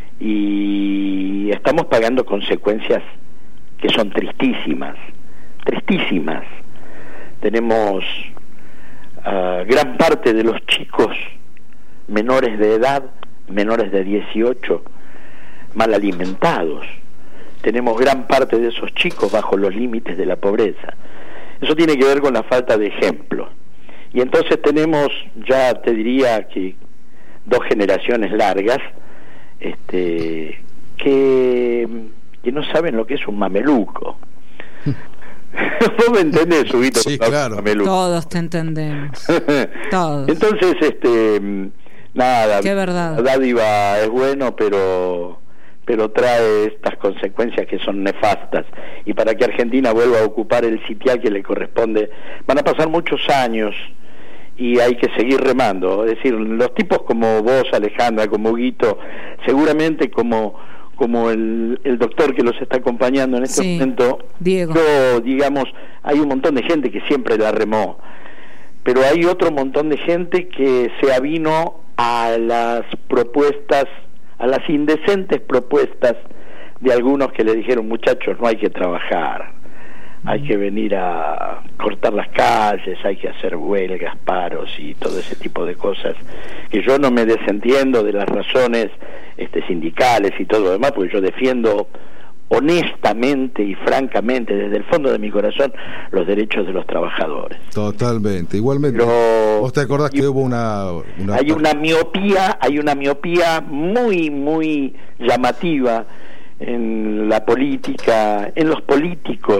Speaker 8: Y estamos pagando consecuencias que son tristísimas, tristísimas. Tenemos uh, gran parte de los chicos menores de edad, menores de dieciocho, mal alimentados. Tenemos gran parte de esos chicos bajo los límites de la pobreza. Eso tiene que ver con la falta de ejemplo. Y entonces tenemos, ya te diría que dos generaciones largas, este, que, que no saben lo que es un mameluco. ¿Vos me entendés, Huguito?
Speaker 5: Sí, claro.
Speaker 8: Mameluco.
Speaker 4: Todos te entendemos. Todos.
Speaker 8: Entonces, este, nada,
Speaker 4: Qué verdad.
Speaker 8: la dádiva es bueno, pero pero trae estas consecuencias que son nefastas, y para que Argentina vuelva a ocupar el sitial que le corresponde van a pasar muchos años y hay que seguir remando. Es decir, los tipos como vos, Alejandra, como Huguito, seguramente como como el, el doctor que los está acompañando en este
Speaker 4: Sí,
Speaker 8: momento,
Speaker 4: Diego.
Speaker 8: yo, digamos, hay un montón de gente que siempre la remó, pero hay otro montón de gente que se avino a las propuestas, a las indecentes propuestas de algunos que le dijeron: muchachos, no hay que trabajar, hay que venir a cortar las calles, hay que hacer huelgas, paros y todo ese tipo de cosas, que yo no me desentiendo de las razones este, sindicales y todo lo demás, porque yo defiendo honestamente y francamente, desde el fondo de mi corazón, los derechos de los trabajadores.
Speaker 5: Totalmente. Igualmente,
Speaker 8: Pero-
Speaker 5: vos te acordás que
Speaker 8: y-
Speaker 5: hubo una, una
Speaker 8: Hay una miopía, hay una miopía muy, muy llamativa en la política, en los políticos.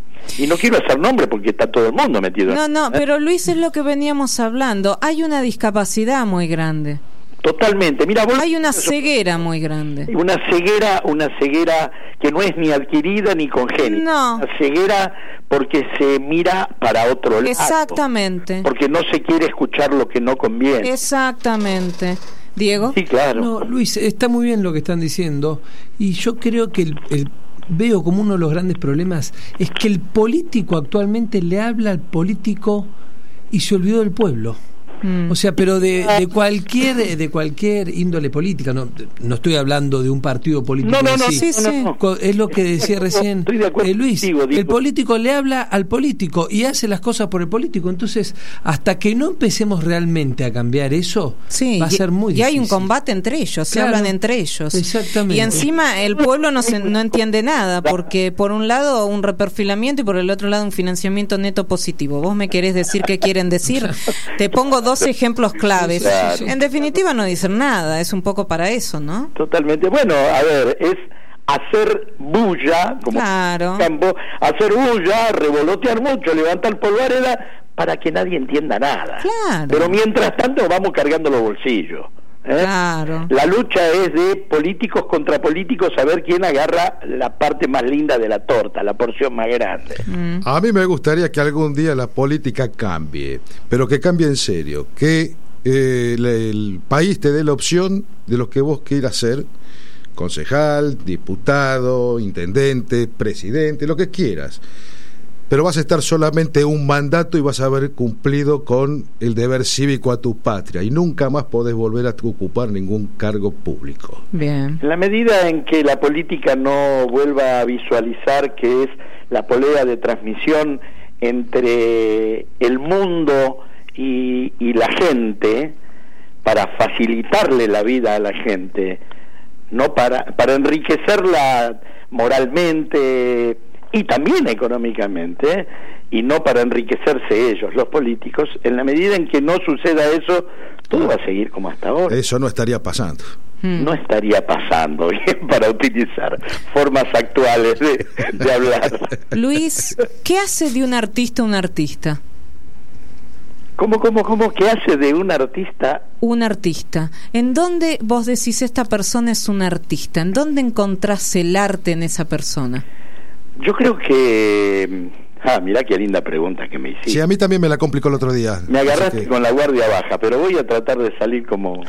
Speaker 8: Y no quiero hacer nombre porque está todo el mundo metido.
Speaker 4: No, no, pero Luis, es lo que veníamos hablando. Hay una discapacidad muy grande.
Speaker 8: Totalmente. Mira, vos
Speaker 4: hay una ceguera muy grande.
Speaker 8: Una ceguera, una ceguera que no es ni adquirida ni congénita.
Speaker 4: No.
Speaker 8: Una ceguera porque se mira para otro lado.
Speaker 4: Exactamente.
Speaker 8: Porque no se quiere escuchar lo que no conviene.
Speaker 4: Exactamente. Diego.
Speaker 8: Sí, claro.
Speaker 6: No, Luis, está muy bien lo que están diciendo y yo creo que el, el veo como uno de los grandes problemas es que el político actualmente le habla al político y se olvidó del pueblo. Mm. O sea, pero de, de cualquier de cualquier índole política, no no estoy hablando de un partido político.
Speaker 8: No, no, no,
Speaker 6: sí,
Speaker 8: sí, no, no.
Speaker 6: Es lo que decía recién eh, Luis. Digo, digo. El político le habla al político y hace las cosas por el político. Entonces, hasta que no empecemos realmente a cambiar eso,
Speaker 4: sí,
Speaker 6: va a ser muy
Speaker 4: y
Speaker 6: difícil.
Speaker 4: Y hay un combate entre ellos,
Speaker 6: claro,
Speaker 4: se hablan entre ellos.
Speaker 6: Exactamente.
Speaker 4: Y encima el pueblo no se, no entiende nada, porque por un lado un reperfilamiento y por el otro lado un financiamiento neto positivo. ¿Vos me querés decir qué quieren decir? Te pongo dos ejemplos claves. Claro. En definitiva no dicen nada, es un poco para eso, ¿no?
Speaker 8: Totalmente. Bueno, a ver, es hacer bulla, como
Speaker 4: claro.
Speaker 8: campo, hacer bulla, revolotear mucho, levantar polvareda para que nadie entienda nada.
Speaker 4: Claro.
Speaker 8: Pero mientras tanto vamos cargando los bolsillos. ¿eh?
Speaker 4: Claro.
Speaker 8: La lucha es de políticos contra políticos, a ver quién agarra la parte más linda de la torta, la porción más grande.
Speaker 5: Mm. A mí me gustaría que algún día la política cambie, pero que cambie en serio, que eh, el, el país te dé la opción de lo que vos quieras ser, concejal, diputado, intendente, presidente, lo que quieras. Pero vas a estar solamente un mandato y vas a haber cumplido con el deber cívico a tu patria y nunca más podés volver a ocupar ningún cargo público.
Speaker 4: Bien.
Speaker 8: En la medida en que la política no vuelva a visualizar que es la polea de transmisión entre el mundo y, y la gente, para facilitarle la vida a la gente, no para, para enriquecerla moralmente y también económicamente, y no para enriquecerse ellos, los políticos. En la medida en que no suceda eso, todo va a seguir como hasta ahora.
Speaker 5: Eso no estaría pasando.
Speaker 8: No estaría pasando, bien, para utilizar formas actuales de, de hablar.
Speaker 4: Luis, ¿qué hace de un artista un artista?
Speaker 8: ¿Cómo, cómo, cómo? ¿Qué hace de un artista?
Speaker 4: Un artista. ¿En dónde vos decís esta persona es un artista? ¿En dónde encontrás el arte en esa persona?
Speaker 8: Yo creo que... Ah, mirá qué linda pregunta que me hiciste.
Speaker 5: Sí, a mí también me la complicó el otro día.
Speaker 8: Me agarraste que... con la guardia baja, pero voy a tratar de salir como...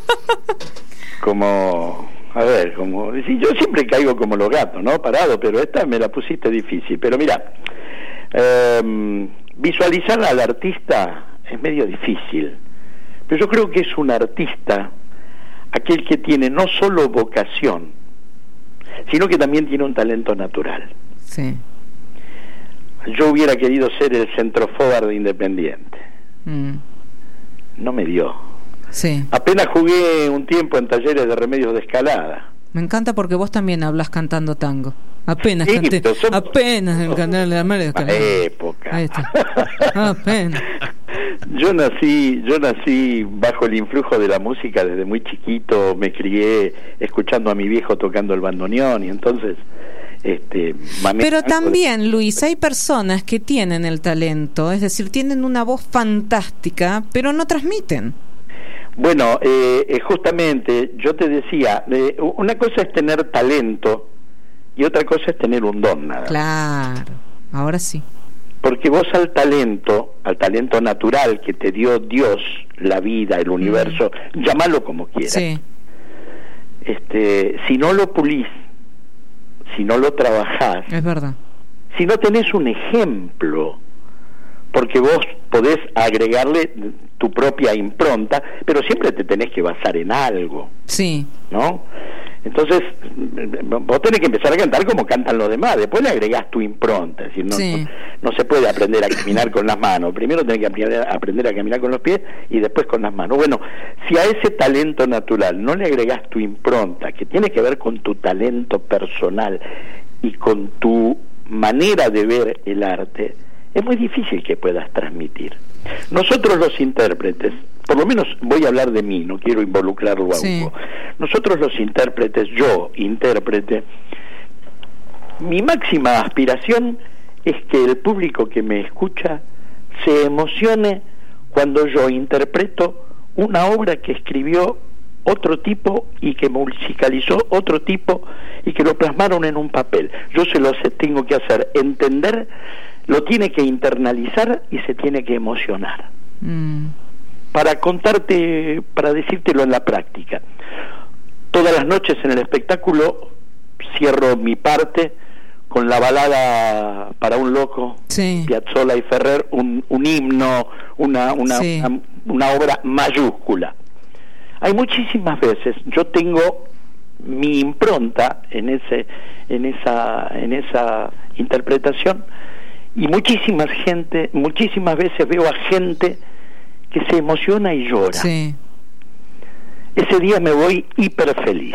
Speaker 8: como... A ver, como... Sí, yo siempre caigo como los gatos, ¿no? Parado, pero esta me la pusiste difícil. Pero mira, eh, visualizar al artista es medio difícil. Pero yo creo que es un artista aquel que tiene no solo vocación, sino que también tiene un talento natural.
Speaker 4: Sí.
Speaker 8: Yo hubiera querido ser el centroforward de Independiente. Mm. No me dio.
Speaker 4: Sí.
Speaker 8: Apenas jugué un tiempo en talleres de remedios de escalada.
Speaker 4: Me encanta porque vos también hablas cantando tango. Apenas
Speaker 8: sí,
Speaker 4: canté,
Speaker 8: son...
Speaker 4: apenas en cantar la remedios de escalada.
Speaker 8: Época.
Speaker 4: Ahí está. Apenas.
Speaker 8: Yo nací, yo nací bajo el influjo de la música desde muy chiquito. Me crié escuchando a mi viejo tocando el bandoneón y entonces... Este,
Speaker 4: pero también, Luis, hay personas que tienen el talento, es decir, tienen una voz fantástica, pero no transmiten.
Speaker 8: Bueno, eh, justamente, yo te decía, eh, una cosa es tener talento y otra cosa es tener un don, nada.
Speaker 4: Claro, ahora sí.
Speaker 8: Porque vos al talento, al talento natural que te dio Dios, la vida, el universo, mm. llámalo como quieras.
Speaker 4: Sí.
Speaker 8: Este, si no lo pulís, si no lo trabajás,
Speaker 4: es verdad.
Speaker 8: Si no tenés un ejemplo, porque vos podés agregarle tu propia impronta, pero siempre te tenés que basar en algo.
Speaker 4: Sí.
Speaker 8: ¿No? Entonces, vos tenés que empezar a cantar como cantan los demás, después le agregás tu impronta, es decir, no,
Speaker 4: sí.
Speaker 8: no, no se puede aprender a caminar con las manos, primero tenés que aprender, aprender a caminar con los pies y después con las manos. Bueno, si a ese talento natural no le agregás tu impronta, que tiene que ver con tu talento personal y con tu manera de ver el arte, es muy difícil que puedas transmitir. Nosotros los intérpretes, por lo menos voy a hablar de mí, no quiero involucrarlo a
Speaker 4: sí.
Speaker 8: Hugo. Nosotros los intérpretes, yo intérprete, mi máxima aspiración es que el público que me escucha se emocione cuando yo interpreto una obra que escribió otro tipo y que musicalizó otro tipo y que lo plasmaron en un papel. Yo se lo tengo que hacer entender, lo tiene que internalizar y se tiene que emocionar. Mm. Para contarte, para decírtelo en la práctica. Todas las noches en el espectáculo cierro mi parte con la balada para un loco, sí. Piazzolla y Ferrer, un, un himno, una, una, sí. una, una obra mayúscula. Hay muchísimas veces, yo tengo mi impronta en ese, en esa, en esa interpretación, y muchísimas gente, muchísimas veces veo a gente que se emociona y llora. Sí. Ese día me voy hiper feliz.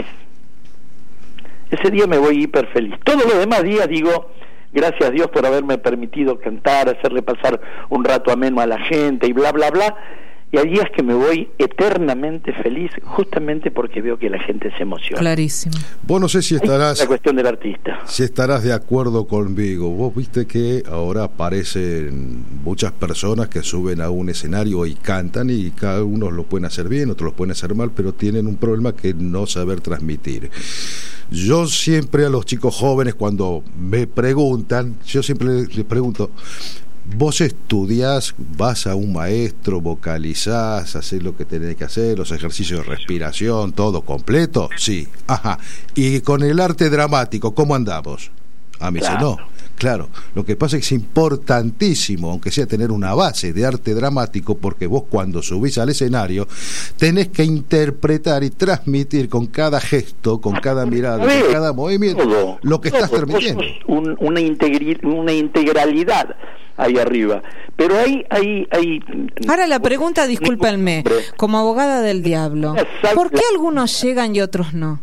Speaker 8: Ese día me voy hiper feliz. Todos los demás días digo, gracias a Dios por haberme permitido cantar, hacerle pasar un rato ameno a la gente y bla, bla, bla. Y hay días que me voy eternamente feliz, justamente porque veo que la gente se emociona.
Speaker 4: Clarísimo.
Speaker 5: Vos no sé si estarás...
Speaker 8: La cuestión del artista.
Speaker 5: Si estarás de acuerdo conmigo. Vos viste que ahora aparecen muchas personas que suben a un escenario y cantan, y cada uno lo pueden hacer bien, otros lo pueden hacer mal, pero tienen un problema que no saber transmitir. Yo siempre a los chicos jóvenes, cuando me preguntan, yo siempre les, les pregunto... Vos estudiás, vas a un maestro, vocalizás, haces lo que tenés que hacer, los ejercicios de respiración, todo completo, sí, ajá. Y con el arte dramático, ¿cómo andamos? A mí claro. se no, claro. Lo que pasa es que es importantísimo, aunque sea tener una base de arte dramático, porque vos cuando subís al escenario tenés que interpretar y transmitir con cada gesto, con cada mirada, con cada movimiento, todo, lo que todo, estás transmitiendo.
Speaker 8: Un, una, integri- una integralidad ahí arriba, pero hay, hay, hay...
Speaker 4: Ahora la pregunta, discúlpenme, como abogada del diablo, ¿por qué algunos llegan y otros no?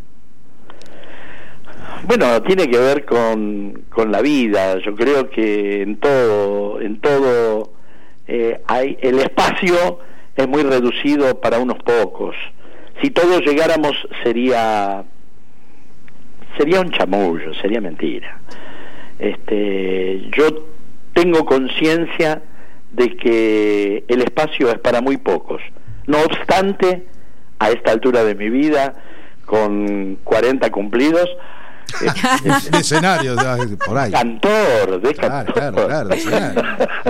Speaker 8: Bueno, tiene que ver con, con la vida. Yo creo que en todo, en todo eh, hay, el espacio es muy reducido para unos pocos. Si todos llegáramos sería sería un chamullo, sería mentira. Este, yo tengo conciencia de que el espacio es para muy pocos. No obstante, a esta altura de mi vida, con cuarenta cumplidos,
Speaker 5: de, de escenario, de, por ahí.
Speaker 8: Cantor, de cantor. Claro, claro, claro, de escenario.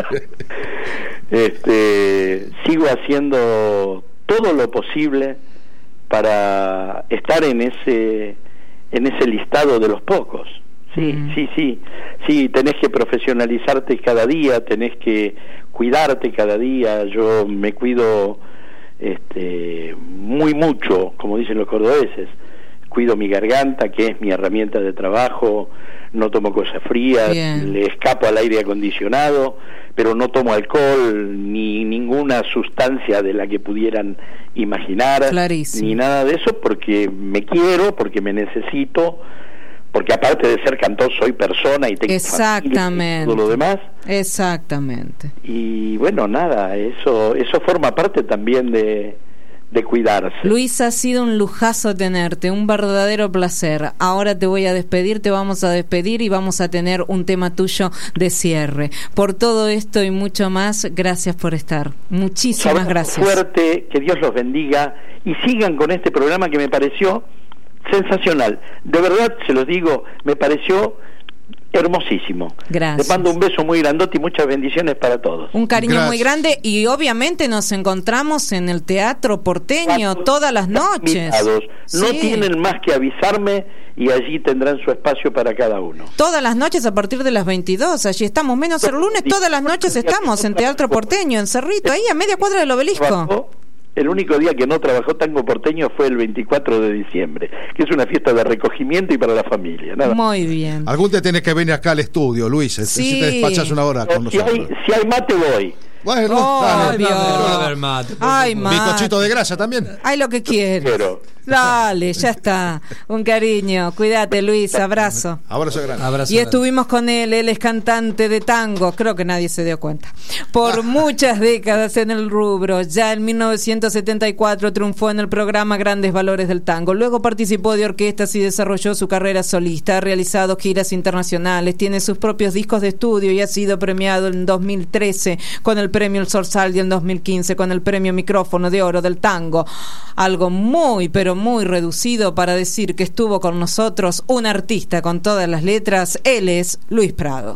Speaker 8: este, sigo haciendo todo lo posible para estar en ese, en ese listado de los pocos. Sí, mm. sí, sí, sí, tenés que profesionalizarte cada día, tenés que cuidarte cada día. Yo me cuido este, muy mucho, como dicen los cordobeses. Cuido mi garganta, que es mi herramienta de trabajo, no tomo cosas frías, Bien. le escapo al aire acondicionado, pero no tomo alcohol ni ninguna sustancia de la que pudieran imaginar,
Speaker 4: Clarísimo.
Speaker 8: ni nada de eso, porque me quiero, porque me necesito, porque aparte de ser cantor soy persona y tengo
Speaker 4: Exactamente.
Speaker 8: familia y todo lo demás.
Speaker 4: Exactamente.
Speaker 8: Y bueno, nada, eso eso forma parte también de de cuidarse.
Speaker 4: Luis, ha sido un lujazo tenerte, un verdadero placer. Ahora te voy a despedir, te vamos a despedir y vamos a tener un tema tuyo de cierre. Por todo esto y mucho más, gracias por estar. Muchísimas gracias.
Speaker 8: Fuerte, que Dios los bendiga y sigan con este programa que me pareció sensacional. De verdad, se los digo, me pareció hermosísimo.
Speaker 4: Gracias.
Speaker 8: Les mando un beso muy grandote y muchas bendiciones para todos.
Speaker 4: Un cariño
Speaker 5: Gracias.
Speaker 4: muy grande y obviamente nos encontramos en el Teatro Porteño
Speaker 8: Cuando
Speaker 4: todas las noches.
Speaker 8: No
Speaker 4: Sí.
Speaker 8: tienen más que avisarme y allí tendrán su espacio para cada uno.
Speaker 4: Todas las noches a partir de las veintidós, allí estamos, menos el lunes, todas las noches estamos en Teatro Porteño, en Cerrito, ahí a media cuadra del Obelisco.
Speaker 8: El único día que no trabajó Tango Porteño fue el veinticuatro de diciembre, que es una fiesta de recogimiento y para la familia. Nada.
Speaker 4: Muy bien.
Speaker 5: Algún día tenés que venir acá al estudio, Luis,
Speaker 4: Sí.
Speaker 5: si te despachas una hora con
Speaker 8: si,
Speaker 5: nosotros.
Speaker 8: hay, si hay mate voy,
Speaker 5: Bueno,
Speaker 4: Oh,
Speaker 5: dale.
Speaker 4: Dios.
Speaker 6: A ver, mate, por
Speaker 4: Ay,
Speaker 6: favor.
Speaker 4: mate.
Speaker 5: Bizcochito de grasa también.
Speaker 4: Ay, lo que quieres.
Speaker 8: Pero
Speaker 4: Dale, ya está. Un cariño. Cuídate, Luis. Abrazo.
Speaker 5: Abrazo grande.
Speaker 6: Abrazo
Speaker 4: Y
Speaker 6: grande.
Speaker 4: estuvimos con él, él es cantante de tango, creo que nadie se dio cuenta. Por muchas décadas en el rubro, ya en mil novecientos setenta y cuatro triunfó en el programa Grandes Valores del Tango. Luego participó de orquestas y desarrolló su carrera solista, ha realizado giras internacionales, tiene sus propios discos de estudio y ha sido premiado en dos mil trece con el premio El Sorsal y en dos mil quince con el premio Micrófono de Oro del Tango. Algo muy, pero muy reducido para decir que estuvo con nosotros un artista con todas las letras. Él es Luis Prado.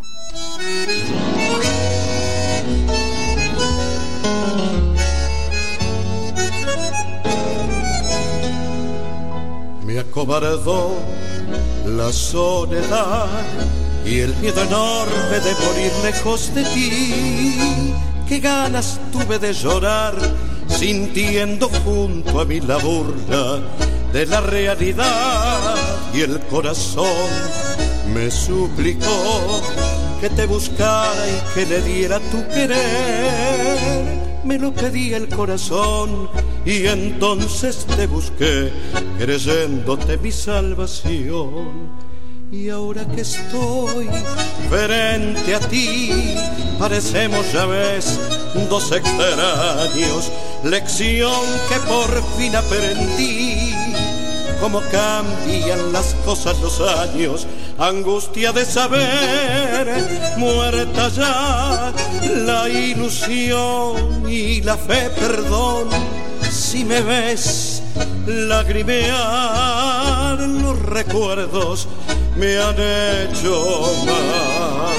Speaker 7: Me acobardó la soledad y el miedo enorme de morir lejos de ti. Qué ganas tuve de llorar sintiendo junto a mí la burla de la realidad, y el corazón me suplicó que te buscara y que le diera tu querer. Me lo pedía el corazón y entonces te busqué, creyéndote mi salvación. Y ahora que estoy frente a ti, parecemos, ya ves, dos extraños. Lección que por fin aprendí, cómo cambian las cosas los años. Angustia de saber, muerta ya la ilusión y la fe, perdón. Si me ves lagrimear, los recuerdos me han hecho mal.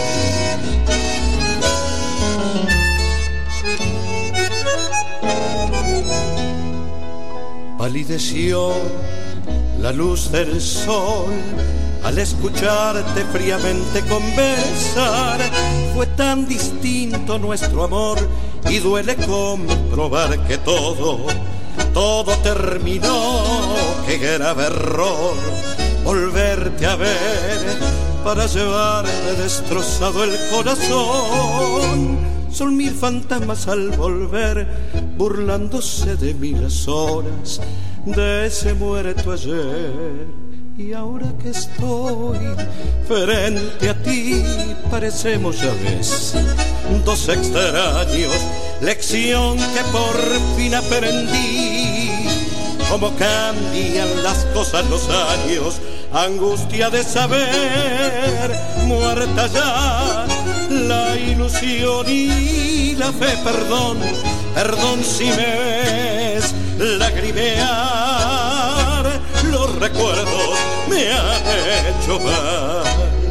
Speaker 7: Palideció la luz del sol al escucharte fríamente conversar. Fue tan distinto nuestro amor y duele comprobar que todo, todo terminó. Qué grave error volverte a ver para llevarme destrozado el corazón. Son mil fantasmas al volver, burlándose de mí las horas de ese muerto ayer. Y ahora que estoy frente a ti, parecemos, ya ves, dos extraños. Lección que por fin aprendí, cómo cambian las cosas los años. Angustia de saber, muerta ya la ilusión y la fe, perdón, perdón si me ves lagrimear, los recuerdos me han hecho mal.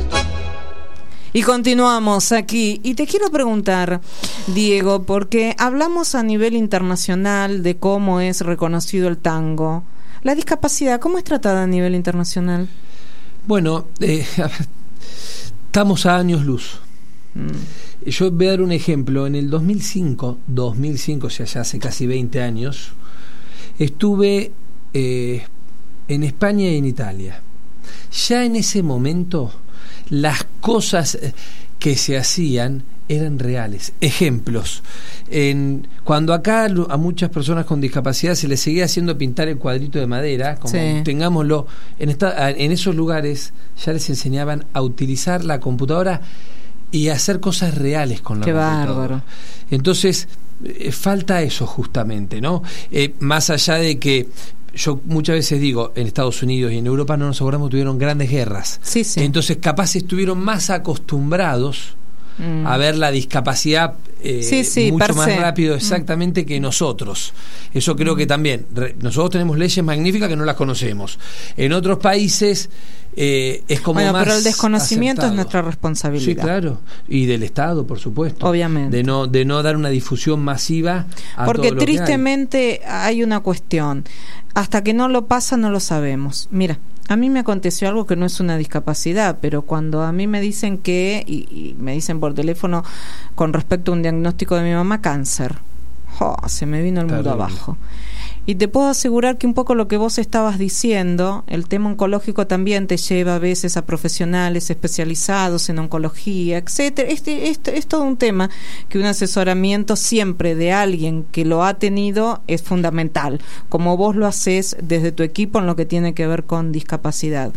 Speaker 4: Y continuamos aquí. Y te quiero preguntar, Diego, porque hablamos a nivel internacional de cómo es reconocido el tango. La discapacidad, ¿cómo es tratada a nivel internacional?
Speaker 6: Bueno, eh, estamos a años luz. Mm. Yo voy a dar un ejemplo. En el dos mil cinco, o sea, ya hace casi veinte años, estuve eh, en España y en Italia. Ya en ese momento, las cosas que se hacían eran reales. Ejemplos. En, cuando acá a muchas personas con discapacidad se les seguía haciendo pintar el cuadrito de madera, como sí. tengámoslo, en, esta, en esos lugares ya les enseñaban a utilizar la computadora y a hacer cosas reales con la
Speaker 4: Qué
Speaker 6: computadora.
Speaker 4: Bárbaro.
Speaker 6: Entonces, eh, falta eso justamente, ¿no? Eh, más allá de que yo muchas veces digo, en Estados Unidos y en Europa, no nos acordamos, tuvieron grandes guerras.
Speaker 4: Sí, sí.
Speaker 6: Entonces, capaz estuvieron más acostumbrados mm. a ver la discapacidad eh,
Speaker 4: sí, sí,
Speaker 6: mucho más
Speaker 4: se.
Speaker 6: rápido exactamente mm. que nosotros. Eso creo mm. que también. Re, nosotros tenemos leyes magníficas que no las conocemos. En otros países eh, es como
Speaker 4: bueno,
Speaker 6: más
Speaker 4: pero el desconocimiento
Speaker 6: aceptado.
Speaker 4: Es nuestra responsabilidad.
Speaker 6: Sí, claro. Y del Estado, por supuesto.
Speaker 4: Obviamente.
Speaker 6: De no, de no dar una difusión masiva a
Speaker 4: porque
Speaker 6: todo lo
Speaker 4: tristemente
Speaker 6: que hay.
Speaker 4: hay una cuestión. Hasta que no lo pasa no lo sabemos. Mira, a mí me aconteció algo que no es una discapacidad, pero cuando a mí me dicen que, y, y me dicen por teléfono con respecto a un diagnóstico de mi mamá, cáncer, oh, se me vino el mundo
Speaker 6: Terrible.
Speaker 4: abajo. Y te puedo asegurar que un poco lo que vos estabas diciendo, el tema oncológico también te lleva a veces a profesionales especializados en oncología, etcétera. Este, este es todo un tema que un asesoramiento siempre de alguien que lo ha tenido es fundamental, como vos lo haces desde tu equipo en lo que tiene que ver con discapacidad.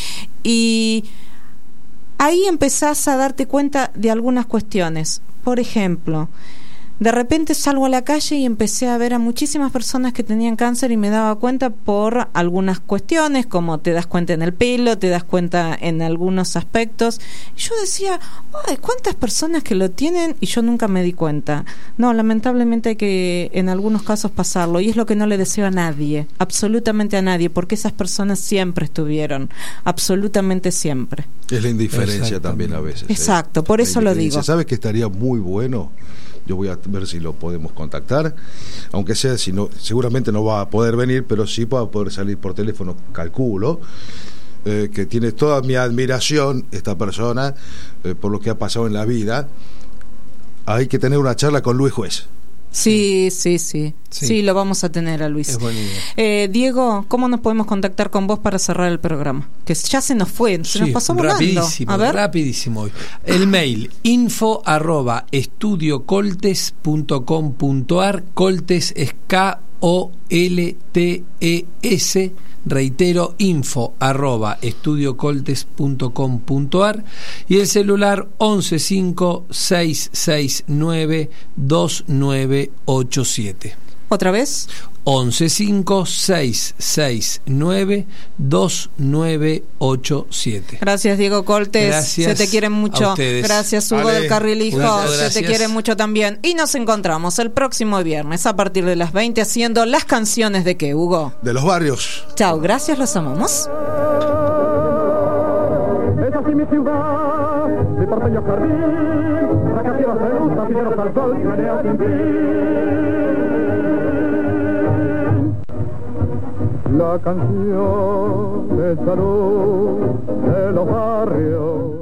Speaker 4: Y ahí empezás a darte cuenta de algunas cuestiones. Por ejemplo, de repente salgo a la calle y empecé a ver a muchísimas personas que tenían cáncer y me daba cuenta por algunas cuestiones, como te das cuenta en el pelo, te das cuenta en algunos aspectos. Yo decía, ay, ¿cuántas personas que lo tienen? Y yo nunca me di cuenta. No, lamentablemente hay que en algunos casos pasarlo, y es lo que no le deseo a nadie, absolutamente a nadie, porque esas personas siempre estuvieron, absolutamente siempre.
Speaker 5: Es la indiferencia también a veces.
Speaker 4: Exacto, ¿eh? Por eso lo digo.
Speaker 5: ¿Sabes que estaría muy bueno? Yo voy a ver si lo podemos contactar, aunque sea, si no, seguramente no va a poder venir, pero sí va a poder salir por teléfono, calculo, eh, que tiene toda mi admiración esta persona, eh, por lo que ha pasado en la vida. Hay que tener una charla con Luis Juez.
Speaker 4: Sí, sí, sí, sí, sí, lo vamos a tener a Luis.
Speaker 6: Es buena idea.
Speaker 4: Eh, Diego, ¿cómo nos podemos contactar con vos para cerrar el programa? Que ya se nos fue, se
Speaker 6: sí,
Speaker 4: nos pasó volando.
Speaker 6: Rapidísimo,
Speaker 4: a ver.
Speaker 6: rapidísimo. El mail info arroba estudiocoltes punto com punto ar. Coltes es K O L T E S. Reitero, info arroba estudiocoltes punto com punto ar, y el celular once cinco seis seis nueve dos nueve ocho siete.
Speaker 4: ¿Otra vez?
Speaker 6: once cinco seis seis nueve dos nueve ocho siete.
Speaker 4: Gracias, Diego Coltes.
Speaker 6: Gracias,
Speaker 4: se te quiere mucho.
Speaker 6: Gracias,
Speaker 4: Hugo
Speaker 5: vale.
Speaker 4: del Carril Hijo.
Speaker 6: Gracias.
Speaker 4: Se te quiere mucho también. Y nos encontramos el próximo viernes a partir de las veinte haciendo las canciones de qué, Hugo.
Speaker 5: De los barrios.
Speaker 4: Chao, gracias, los amamos.
Speaker 3: Es así mi ciudad, mi porteño jardín, rascacielos de luz, astilleros al sol, menea sin fin. La canción de salud de los barrios.